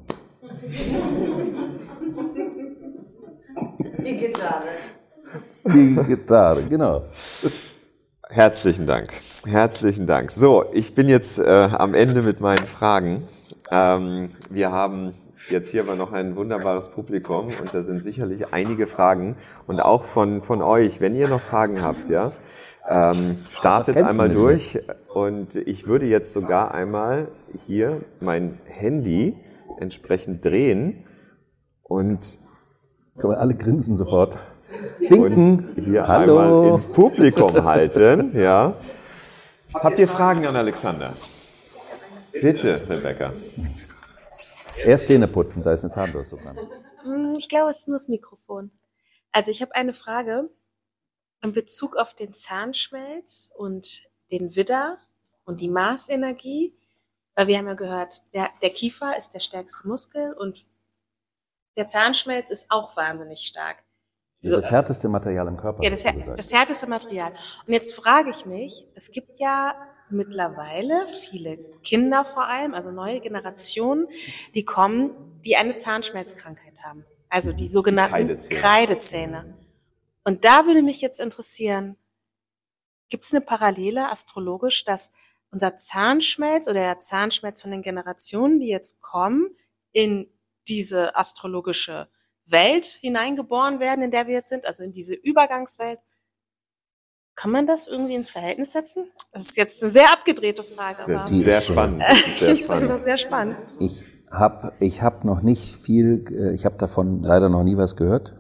Die Gitarre. Die Gitarre, genau. Herzlichen Dank. Herzlichen Dank. So, ich bin jetzt äh, am Ende mit meinen Fragen. Ähm, wir haben Jetzt hier aber noch ein wunderbares Publikum und da sind sicherlich einige Fragen und auch von von euch, wenn ihr noch Fragen habt, ja, ähm, startet einmal durch und ich würde jetzt sogar einmal hier mein Handy entsprechend drehen und können wir alle grinsen sofort. Winken. Und hier Hallo. Einmal ins Publikum halten, ja. Habt ihr Fragen an Alexander? Bitte, Rebecca. Erst Zähne putzen, da ist eine Zahnbürste dran. Ich glaube, es ist nur das Mikrofon. Also ich habe eine Frage in Bezug auf den Zahnschmelz und den Widder und die Marsenergie. Weil wir haben ja gehört, der, der Kiefer ist der stärkste Muskel und der Zahnschmelz ist auch wahnsinnig stark. Das ist das härteste Material im Körper. Ja, das, das härteste Material. Und jetzt frage ich mich, es gibt ja mittlerweile viele Kinder vor allem, also neue Generationen, die kommen, die eine Zahnschmelzkrankheit haben. Also die sogenannten Kreidezähne. Kreidezähne. Und da würde mich jetzt interessieren, gibt es eine Parallele astrologisch, dass unser Zahnschmelz oder der Zahnschmelz von den Generationen, die jetzt kommen, in diese astrologische Welt hineingeboren werden, in der wir jetzt sind, also in diese Übergangswelt. Kann man das irgendwie ins Verhältnis setzen? Das ist jetzt eine sehr abgedrehte Frage. Aber das ist sehr spannend. Das ist sehr spannend. Das ist sehr spannend. Ich habe ich hab noch nicht viel, ich habe davon leider noch nie was gehört.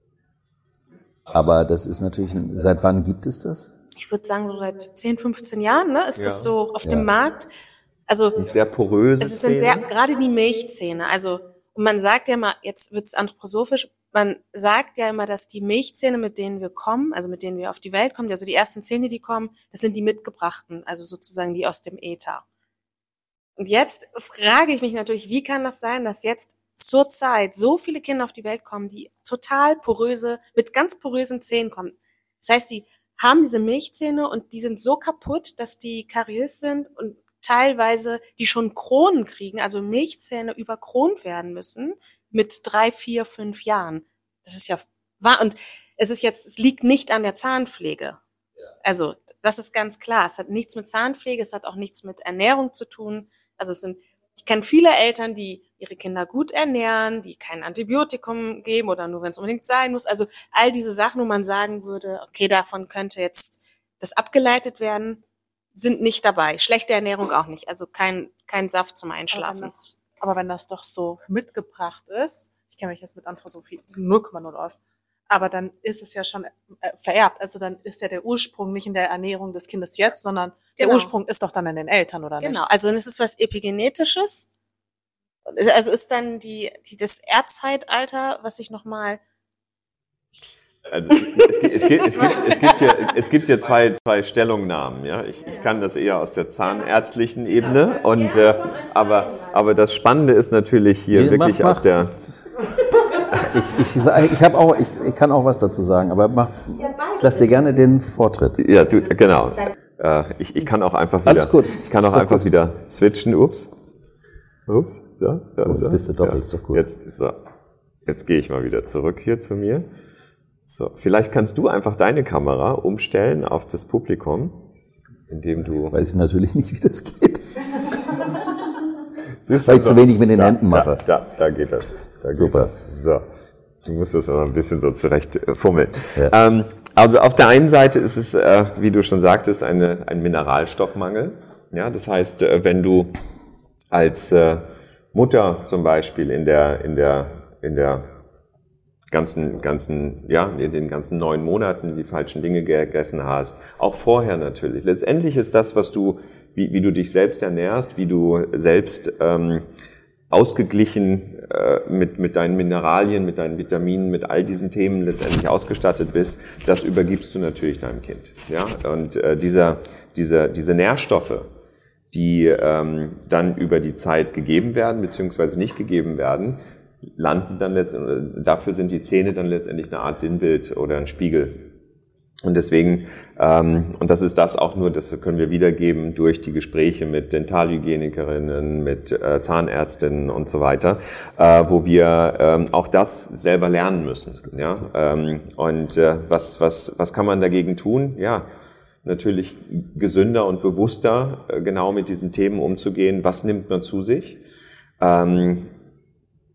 Aber das ist natürlich, seit wann gibt es das? Ich würde sagen, so seit zehn, fünfzehn Jahren, ne, ist ja. das so auf ja. dem Markt. Also, sehr poröse es sind sehr, gerade die Milchzähne, also, und man sagt ja mal, jetzt wird's anthroposophisch, man sagt ja immer, dass die Milchzähne, mit denen wir kommen, also mit denen wir auf die Welt kommen, also die ersten Zähne, die kommen, das sind die mitgebrachten, also sozusagen die aus dem Äther. Und jetzt frage ich mich natürlich, wie kann das sein, dass jetzt zur Zeit so viele Kinder auf die Welt kommen, die total poröse, mit ganz porösen Zähnen kommen. Das heißt, die haben diese Milchzähne und die sind so kaputt, dass die kariös sind und teilweise die schon Kronen kriegen, also Milchzähne überkront werden müssen mit drei, vier, fünf Jahren. Das ist ja wahr. Und es ist jetzt, es liegt nicht an der Zahnpflege. Also, das ist ganz klar. Es hat nichts mit Zahnpflege, es hat auch nichts mit Ernährung zu tun. Also es sind, ich kenne viele Eltern, die ihre Kinder gut ernähren, die kein Antibiotikum geben oder nur, wenn es unbedingt sein muss. Also all diese Sachen, wo man sagen würde, okay, davon könnte jetzt das abgeleitet werden, sind nicht dabei. Schlechte Ernährung auch nicht. Also kein kein Saft zum Einschlafen. Aber wenn das, aber wenn das doch so mitgebracht ist, ich kenne mich jetzt mit Anthroposophie null Komma null aus, aber dann ist es ja schon vererbt. Also dann ist ja der Ursprung nicht in der Ernährung des Kindes jetzt, sondern genau. Der Ursprung ist doch dann in den Eltern, oder nicht? Genau, also es ist was Epigenetisches. Also ist dann die, die das Erdzeitalter, was sich nochmal... Also es, es, gibt, es, gibt, es, gibt hier, es gibt hier zwei, zwei Stellungnahmen. Ja? Ich, ich kann das eher aus der zahnärztlichen Ebene. Und, äh, aber, aber das Spannende ist natürlich hier nee, wirklich mach, aus mach. der... Ich, ich, ich, hab auch, ich, ich kann auch was dazu sagen, aber mach, lass dir gerne den Vortritt. Ja, du, genau. Äh, ich, ich kann auch einfach wieder, Alles gut. Ich kann auch einfach gut. wieder switchen. Ups. Ups. Ja, da ist Jetzt bist du doppelt, ja. ist doch gut. Jetzt, so. Jetzt gehe ich mal wieder zurück hier zu mir. So, vielleicht kannst du einfach deine Kamera umstellen auf das Publikum, indem du... Weiß ich natürlich nicht, wie das geht. Weil ich zu wenig mit den da, Händen mache. Da, da, da geht das. Da geht Super. Das. So, du musst das mal ein bisschen so zurecht fummeln. Ja. Ähm, also auf der einen Seite ist es, äh, wie du schon sagtest, eine, ein Mineralstoffmangel. Ja, das heißt, äh, wenn du als äh, Mutter zum Beispiel in der in der in der ganzen, ganzen, ja, in den ganzen neun Monaten die falschen Dinge gegessen hast. Auch vorher natürlich. Letztendlich ist das, was du, wie, wie du dich selbst ernährst, wie du selbst ähm, ausgeglichen äh, mit, mit deinen Mineralien, mit deinen Vitaminen, mit all diesen Themen letztendlich ausgestattet bist, das übergibst du natürlich deinem Kind. Ja? Und äh, dieser, dieser, diese Nährstoffe, die ähm, dann über die Zeit gegeben werden, beziehungsweise nicht gegeben werden, landen dann letztendlich, dafür sind die Zähne dann letztendlich eine Art Sinnbild oder ein Spiegel. Und deswegen, ähm, und das ist das auch nur, das können wir wiedergeben durch die Gespräche mit Dentalhygienikerinnen, mit äh, Zahnärztinnen und so weiter, äh, wo wir ähm, auch das selber lernen müssen. Ja? Ähm, und äh, was, was, was kann man dagegen tun? Ja, natürlich gesünder und bewusster äh, genau mit diesen Themen umzugehen. Was nimmt man zu sich? Ähm,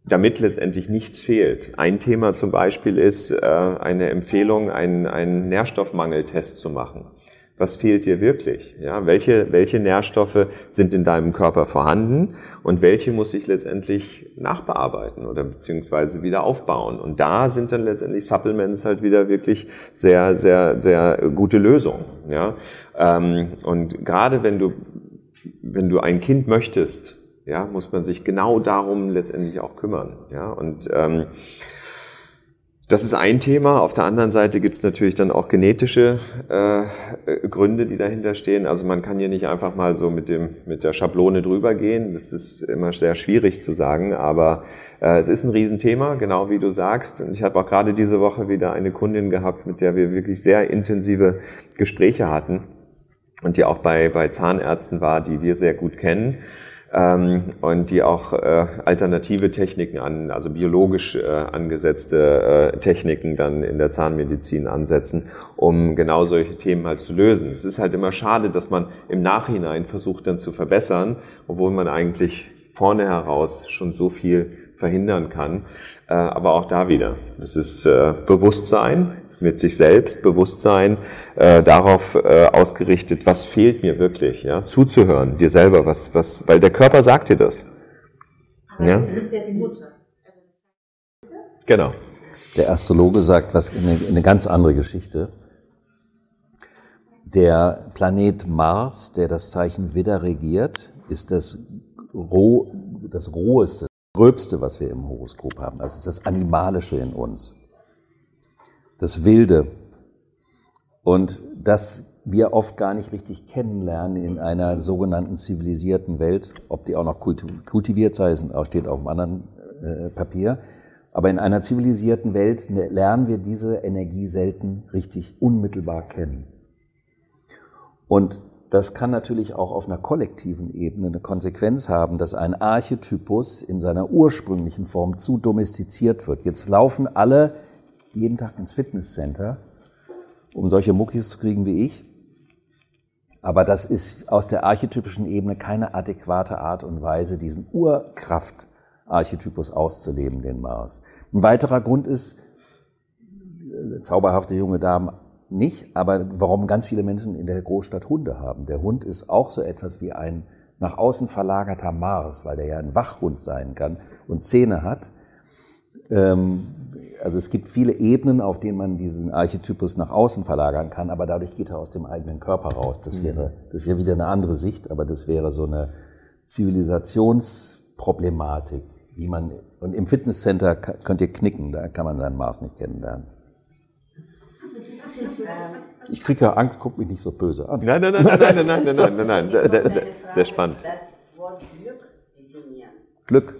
damit letztendlich nichts fehlt. Ein Thema zum Beispiel ist äh, eine Empfehlung, einen, einen Nährstoffmangeltest zu machen. Was fehlt dir wirklich? Ja, welche, welche Nährstoffe sind in deinem Körper vorhanden und welche muss ich letztendlich nachbearbeiten oder beziehungsweise wieder aufbauen? Und da sind dann letztendlich Supplements halt wieder wirklich sehr, sehr, sehr gute Lösungen. Ja, ähm, und gerade wenn du, wenn du ein Kind möchtest, ja, muss man sich genau darum letztendlich auch kümmern. Ja, und ähm, das ist ein Thema. Auf der anderen Seite gibt es natürlich dann auch genetische äh, Gründe, die dahinter stehen. Also man kann hier nicht einfach mal so mit dem mit der Schablone drüber gehen. Das ist immer sehr schwierig zu sagen, aber äh, es ist ein Riesenthema, genau wie du sagst. Und ich habe auch gerade diese Woche wieder eine Kundin gehabt, mit der wir wirklich sehr intensive Gespräche hatten und die auch bei bei Zahnärzten war, die wir sehr gut kennen. Ähm, und die auch äh, alternative Techniken an, also biologisch äh, angesetzte äh, Techniken dann in der Zahnmedizin ansetzen, um genau solche Themen halt zu lösen. Es ist halt immer schade, dass man im Nachhinein versucht dann zu verbessern, obwohl man eigentlich vorne heraus schon so viel verhindern kann. Äh, aber auch da wieder, das ist äh, Bewusstsein mit sich selbst, Bewusstsein äh, darauf äh, ausgerichtet, was fehlt mir wirklich, ja, zuzuhören, dir selber, was, was, weil der Körper sagt dir das. Aber Ja? das ist ja die Mutter. Also Genau. Der Astrologe sagt was eine, eine ganz andere Geschichte. Der Planet Mars, der das Zeichen Widder regiert, ist das roh, das roheste, gröbste, was wir im Horoskop haben. Also das Animalische in uns. Das Wilde und das wir oft gar nicht richtig kennenlernen in einer sogenannten zivilisierten Welt, ob die auch noch kultiviert sei, steht auf einem anderen äh, Papier, aber in einer zivilisierten Welt lernen wir diese Energie selten richtig unmittelbar kennen. Und das kann natürlich auch auf einer kollektiven Ebene eine Konsequenz haben, dass ein Archetypus in seiner ursprünglichen Form zu domestiziert wird. Jetzt laufen alle jeden Tag ins Fitnesscenter, um solche Muckis zu kriegen wie ich. Aber das ist aus der archetypischen Ebene keine adäquate Art und Weise, diesen Urkraft-Archetypus auszuleben, den Mars. Ein weiterer Grund ist, zauberhafte junge Damen nicht, aber warum ganz viele Menschen in der Großstadt Hunde haben. Der Hund ist auch so etwas wie ein nach außen verlagerter Mars, weil der ja ein Wachhund sein kann und Zähne hat. Also es gibt viele Ebenen, auf denen man diesen Archetypus nach außen verlagern kann, aber dadurch geht er aus dem eigenen Körper raus. Das wäre, das ist ja wieder eine andere Sicht, aber das wäre so eine Zivilisationsproblematik, wie man, und im Fitnesscenter könnt ihr knicken, da kann man seinen Mars nicht kennenlernen. Ich kriege ja Angst, guck mich nicht so böse an. Nein, nein, nein, nein, nein, nein, nein, nein, nein, nein, sehr, sehr, sehr spannend. Das Wort Glück definieren. Glück.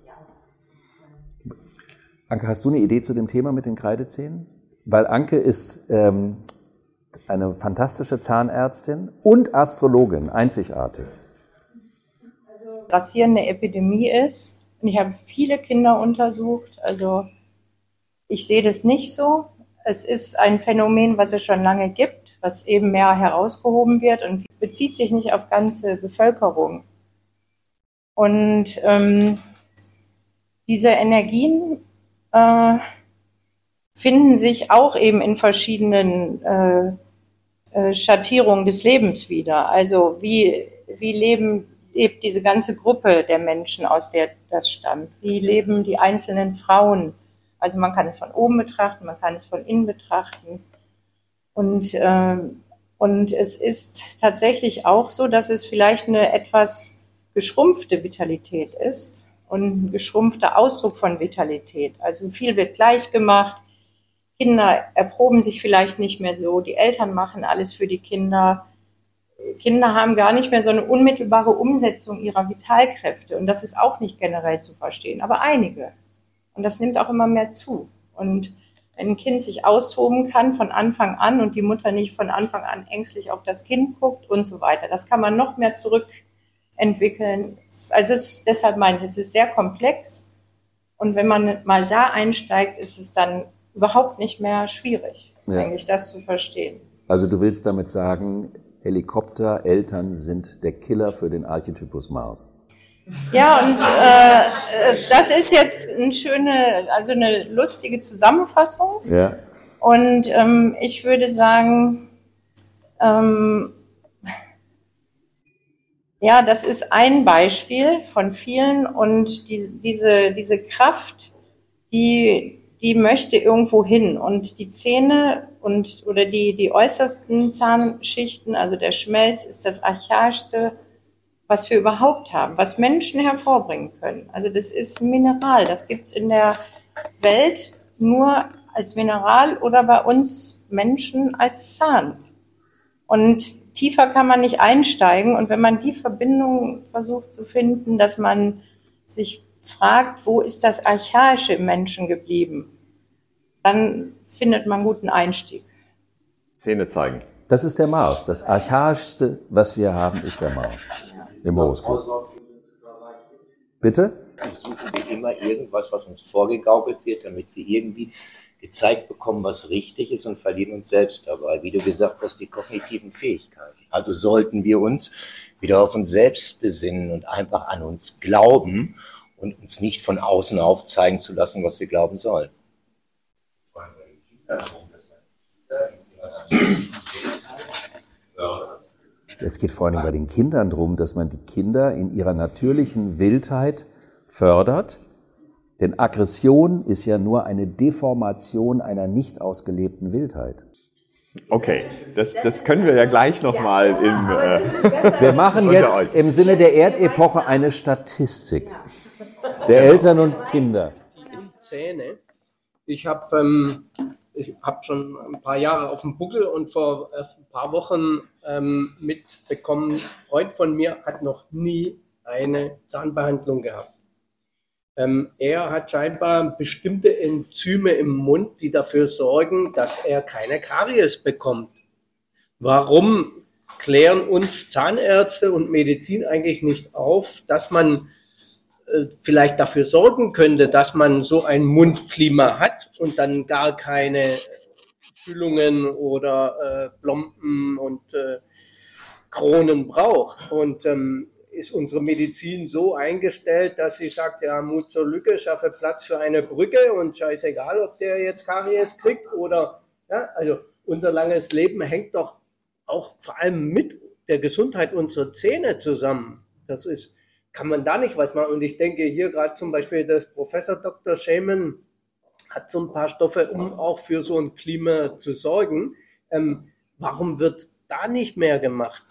Anke, hast du eine Idee zu dem Thema mit den Kreidezähnen? Weil Anke ist ähm, eine fantastische Zahnärztin und Astrologin, einzigartig. Grassierende Epidemie ist. Und ich habe viele Kinder untersucht. Also ich sehe das nicht so. Es ist ein Phänomen, was es schon lange gibt, was eben mehr herausgehoben wird und bezieht sich nicht auf ganze Bevölkerung. Und ähm, diese Energien äh, finden sich auch eben in verschiedenen äh, äh, Schattierungen des Lebens wieder. Also wie, wie leben, lebt diese ganze Gruppe der Menschen, aus der das stammt? Wie leben die einzelnen Frauen? Also man kann es von oben betrachten, man kann es von innen betrachten. Und, äh, und es ist tatsächlich auch so, dass es vielleicht eine etwas geschrumpfte Vitalität ist und ein geschrumpfter Ausdruck von Vitalität. Also viel wird gleich gemacht, Kinder erproben sich vielleicht nicht mehr so, die Eltern machen alles für die Kinder. Kinder haben gar nicht mehr so eine unmittelbare Umsetzung ihrer Vitalkräfte und das ist auch nicht generell zu verstehen, aber einige. Und das nimmt auch immer mehr zu. Und wenn ein Kind sich austoben kann von Anfang an und die Mutter nicht von Anfang an ängstlich auf das Kind guckt und so weiter, das kann man noch mehr zurückentwickeln. Also es ist, deshalb meine ich, es ist sehr komplex. Und wenn man mal da einsteigt, ist es dann überhaupt nicht mehr schwierig, ja, eigentlich das zu verstehen. Also du willst damit sagen, Helikoptereltern sind der Killer für den Archetypus Mars? Ja, und äh, das ist jetzt eine schöne, also eine lustige Zusammenfassung. Ja. Und ähm, ich würde sagen, ähm, ja, das ist ein Beispiel von vielen und die, diese, diese Kraft, die, die möchte irgendwo hin. Und die Zähne und oder die, die äußersten Zahnschichten, also der Schmelz, ist das archaischste, was wir überhaupt haben, was Menschen hervorbringen können. Also das ist ein Mineral, das gibt's in der Welt nur als Mineral oder bei uns Menschen als Zahn. Und tiefer kann man nicht einsteigen. Und wenn man die Verbindung versucht zu finden, dass man sich fragt, wo ist das Archaische im Menschen geblieben, dann findet man einen guten Einstieg. Zähne zeigen. Das ist der Mars. Das Archaischste, was wir haben, ist der Mars. Im Horoskop. Bitte? Suchen wir immer irgendwas, was uns vorgegaukelt wird, damit wir irgendwie gezeigt bekommen, was richtig ist und verlieren uns selbst dabei. Wie du gesagt hast, die kognitiven Fähigkeiten. Also sollten wir uns wieder auf uns selbst besinnen und einfach an uns glauben und uns nicht von außen aufzeigen zu lassen, was wir glauben sollen. Es geht vor allem bei den Kindern darum, dass man die Kinder in ihrer natürlichen Wildheit fördert. Denn Aggression ist ja nur eine Deformation einer nicht ausgelebten Wildheit. Okay, das, das können wir ja gleich nochmal im... Äh, Wir machen jetzt im Sinne der Erdepoche eine Statistik der Eltern und Kinder. Zähne. Ich habe ähm, ich hab schon ein paar Jahre auf dem Buckel und vor erst ein paar Wochen ähm, mitbekommen, ein Freund von mir hat noch nie eine Zahnbehandlung gehabt. Ähm, er hat scheinbar bestimmte Enzyme im Mund, die dafür sorgen, dass er keine Karies bekommt. Warum klären uns Zahnärzte und Medizin eigentlich nicht auf, dass man äh, vielleicht dafür sorgen könnte, dass man so ein Mundklima hat und dann gar keine Füllungen oder äh, Plomben und äh, Kronen braucht? Und ähm, ist unsere Medizin so eingestellt, dass sie sagt, ja, Mut zur Lücke, schaffe Platz für eine Brücke und scheißegal, ob der jetzt Karies kriegt oder, ja, also unser langes Leben hängt doch auch vor allem mit der Gesundheit unserer Zähne zusammen. Das ist, kann man da nicht was machen? Und ich denke hier gerade zum Beispiel, das Professor Doktor Schemen hat so ein paar Stoffe, um auch für so ein Klima zu sorgen. Ähm, warum wird da nicht mehr gemacht?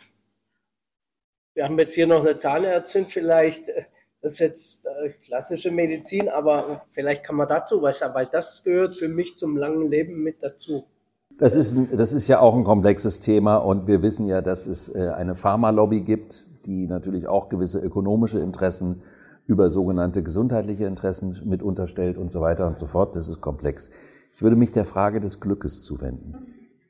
Wir haben jetzt hier noch eine Zahnärztin, vielleicht, das ist jetzt klassische Medizin, aber vielleicht kann man dazu was sagen, weil das gehört für mich zum langen Leben mit dazu. Das ist, das ist ja auch ein komplexes Thema und wir wissen ja, dass es eine Pharmalobby gibt, die natürlich auch gewisse ökonomische Interessen über sogenannte gesundheitliche Interessen mit unterstellt und so weiter und so fort. Das ist komplex. Ich würde mich der Frage des Glückes zuwenden.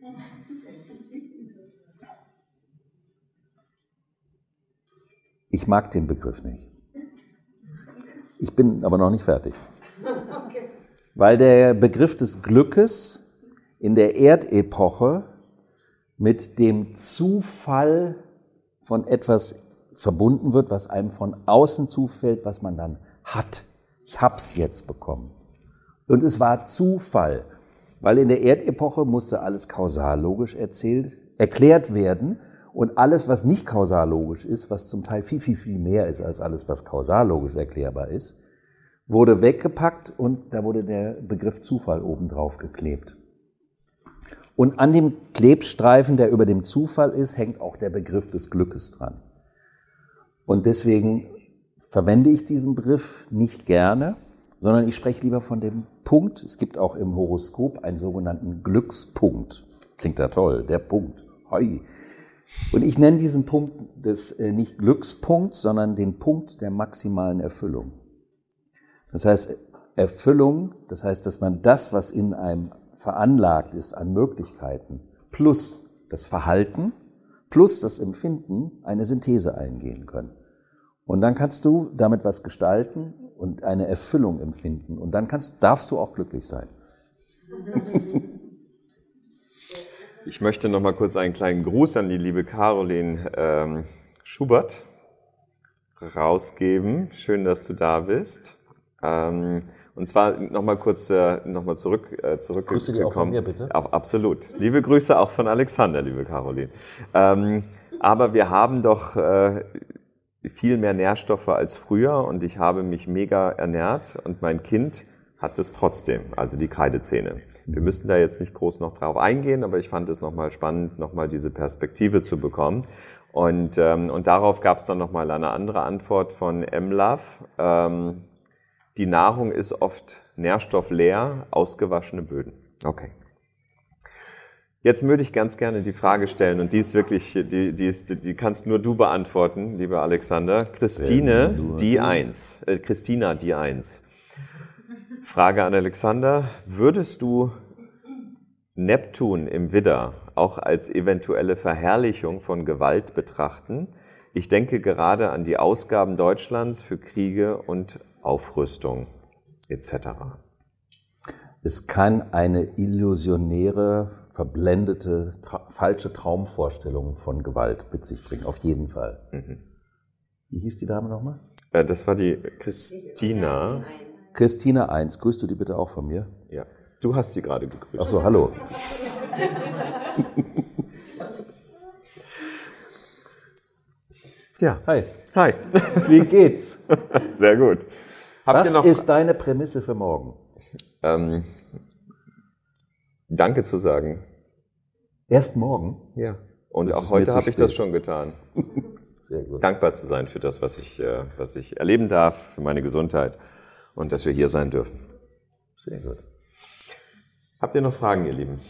Ich mag den Begriff nicht. Ich bin aber noch nicht fertig. Weil der Begriff des Glückes in der Erdepoche mit dem Zufall von etwas verbunden wird, was einem von außen zufällt, was man dann hat. Ich hab's jetzt bekommen. Und es war Zufall, weil in der Erdepoche musste alles kausallogisch erzählt, erklärt werden. Und alles, was nicht kausallogisch ist, was zum Teil viel, viel, viel mehr ist als alles, was kausallogisch erklärbar ist, wurde weggepackt und da wurde der Begriff Zufall obendrauf geklebt. Und an dem Klebstreifen, der über dem Zufall ist, hängt auch der Begriff des Glückes dran. Und deswegen verwende ich diesen Begriff nicht gerne, sondern ich spreche lieber von dem Punkt. Es gibt auch im Horoskop einen sogenannten Glückspunkt. Klingt ja toll, der Punkt. Hoi. Und ich nenne diesen Punkt des äh, nicht Glückspunkts, sondern den Punkt der maximalen Erfüllung. Das heißt, Erfüllung, das heißt, dass man das, was in einem veranlagt ist an Möglichkeiten, plus das Verhalten, plus das Empfinden, eine Synthese eingehen können. Und dann kannst du damit was gestalten und eine Erfüllung empfinden. Und dann kannst, darfst du auch glücklich sein. Ich möchte noch mal kurz einen kleinen Gruß an die liebe Caroline ähm, Schubert rausgeben. Schön, dass du da bist. Ähm, und zwar nochmal kurz äh, noch mal zurück äh, zurückgekommen. Grüße die auch von mir, bitte. Auf, absolut. Liebe Grüße auch von Alexander, liebe Caroline. Ähm, aber wir haben doch äh, viel mehr Nährstoffe als früher und ich habe mich mega ernährt und mein Kind hat es trotzdem, also die Kreidezähne. Wir müssen da jetzt nicht groß noch drauf eingehen, aber ich fand es nochmal spannend, nochmal diese Perspektive zu bekommen. Und, ähm, und darauf gab es dann nochmal eine andere Antwort von M-Love. Ähm, die Nahrung ist oft nährstoffleer, ausgewaschene Böden. Okay. Jetzt würde ich ganz gerne die Frage stellen, und die ist wirklich, die, die, ist, die kannst nur du beantworten, lieber Alexander. Christine, die eins. Äh, Christina, die eins. Frage an Alexander. Würdest du Neptun im Widder auch als eventuelle Verherrlichung von Gewalt betrachten? Ich denke gerade an die Ausgaben Deutschlands für Kriege und Aufrüstung et cetera. Es kann eine illusionäre, verblendete, tra- falsche Traumvorstellung von Gewalt mit sich bringen. Auf jeden Fall. Mhm. Wie hieß die Dame nochmal? Äh, das war die Christina. Christina eins. Grüßt du die bitte auch von mir? Ja. Du hast sie gerade gegrüßt. Ach so, hallo. Ja. Hi. Hi. Wie geht's? Sehr gut. Habt Was ihr noch ist deine Prämisse für morgen? ähm, Danke zu sagen. Erst morgen? Ja. Und Das auch ist mir heute zu habe ich das spät. schon getan. Sehr gut. Dankbar zu sein für das, was ich, äh, was ich erleben darf, für meine Gesundheit und dass wir hier sein dürfen. Sehr gut. Habt ihr noch Fragen, ihr Lieben?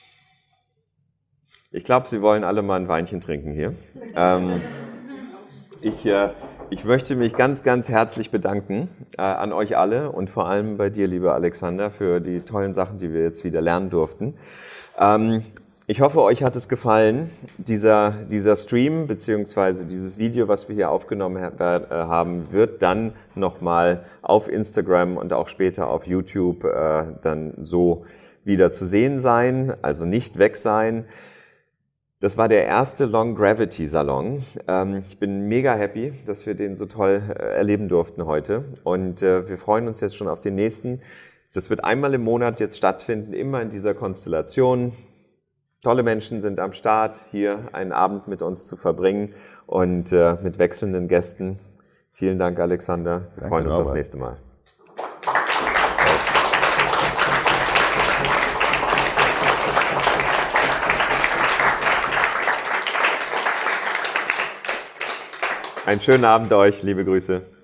Ich glaube, Sie wollen alle mal ein Weinchen trinken hier. ähm, ich, äh, ich möchte mich ganz, ganz herzlich bedanken äh, an euch alle und vor allem bei dir, lieber Alexander, für die tollen Sachen, die wir jetzt wieder lernen durften. Ähm, ich hoffe, euch hat es gefallen, dieser, dieser Stream beziehungsweise dieses Video, was wir hier aufgenommen ha- haben, wird dann nochmal auf Instagram und auch später auf YouTube äh, dann so wieder zu sehen sein, also nicht weg sein. Das war der erste Long Gravity Salon. Ähm, ich bin mega happy, dass wir den so toll äh, erleben durften heute. Und äh, wir freuen uns jetzt schon auf den nächsten. Das wird einmal im Monat jetzt stattfinden, immer in dieser Konstellation. Tolle Menschen sind am Start, hier einen Abend mit uns zu verbringen und äh, mit wechselnden Gästen. Vielen Dank, Alexander. Wir Danke, freuen uns Norbert. aufs nächste Mal. Einen schönen Abend euch, liebe Grüße.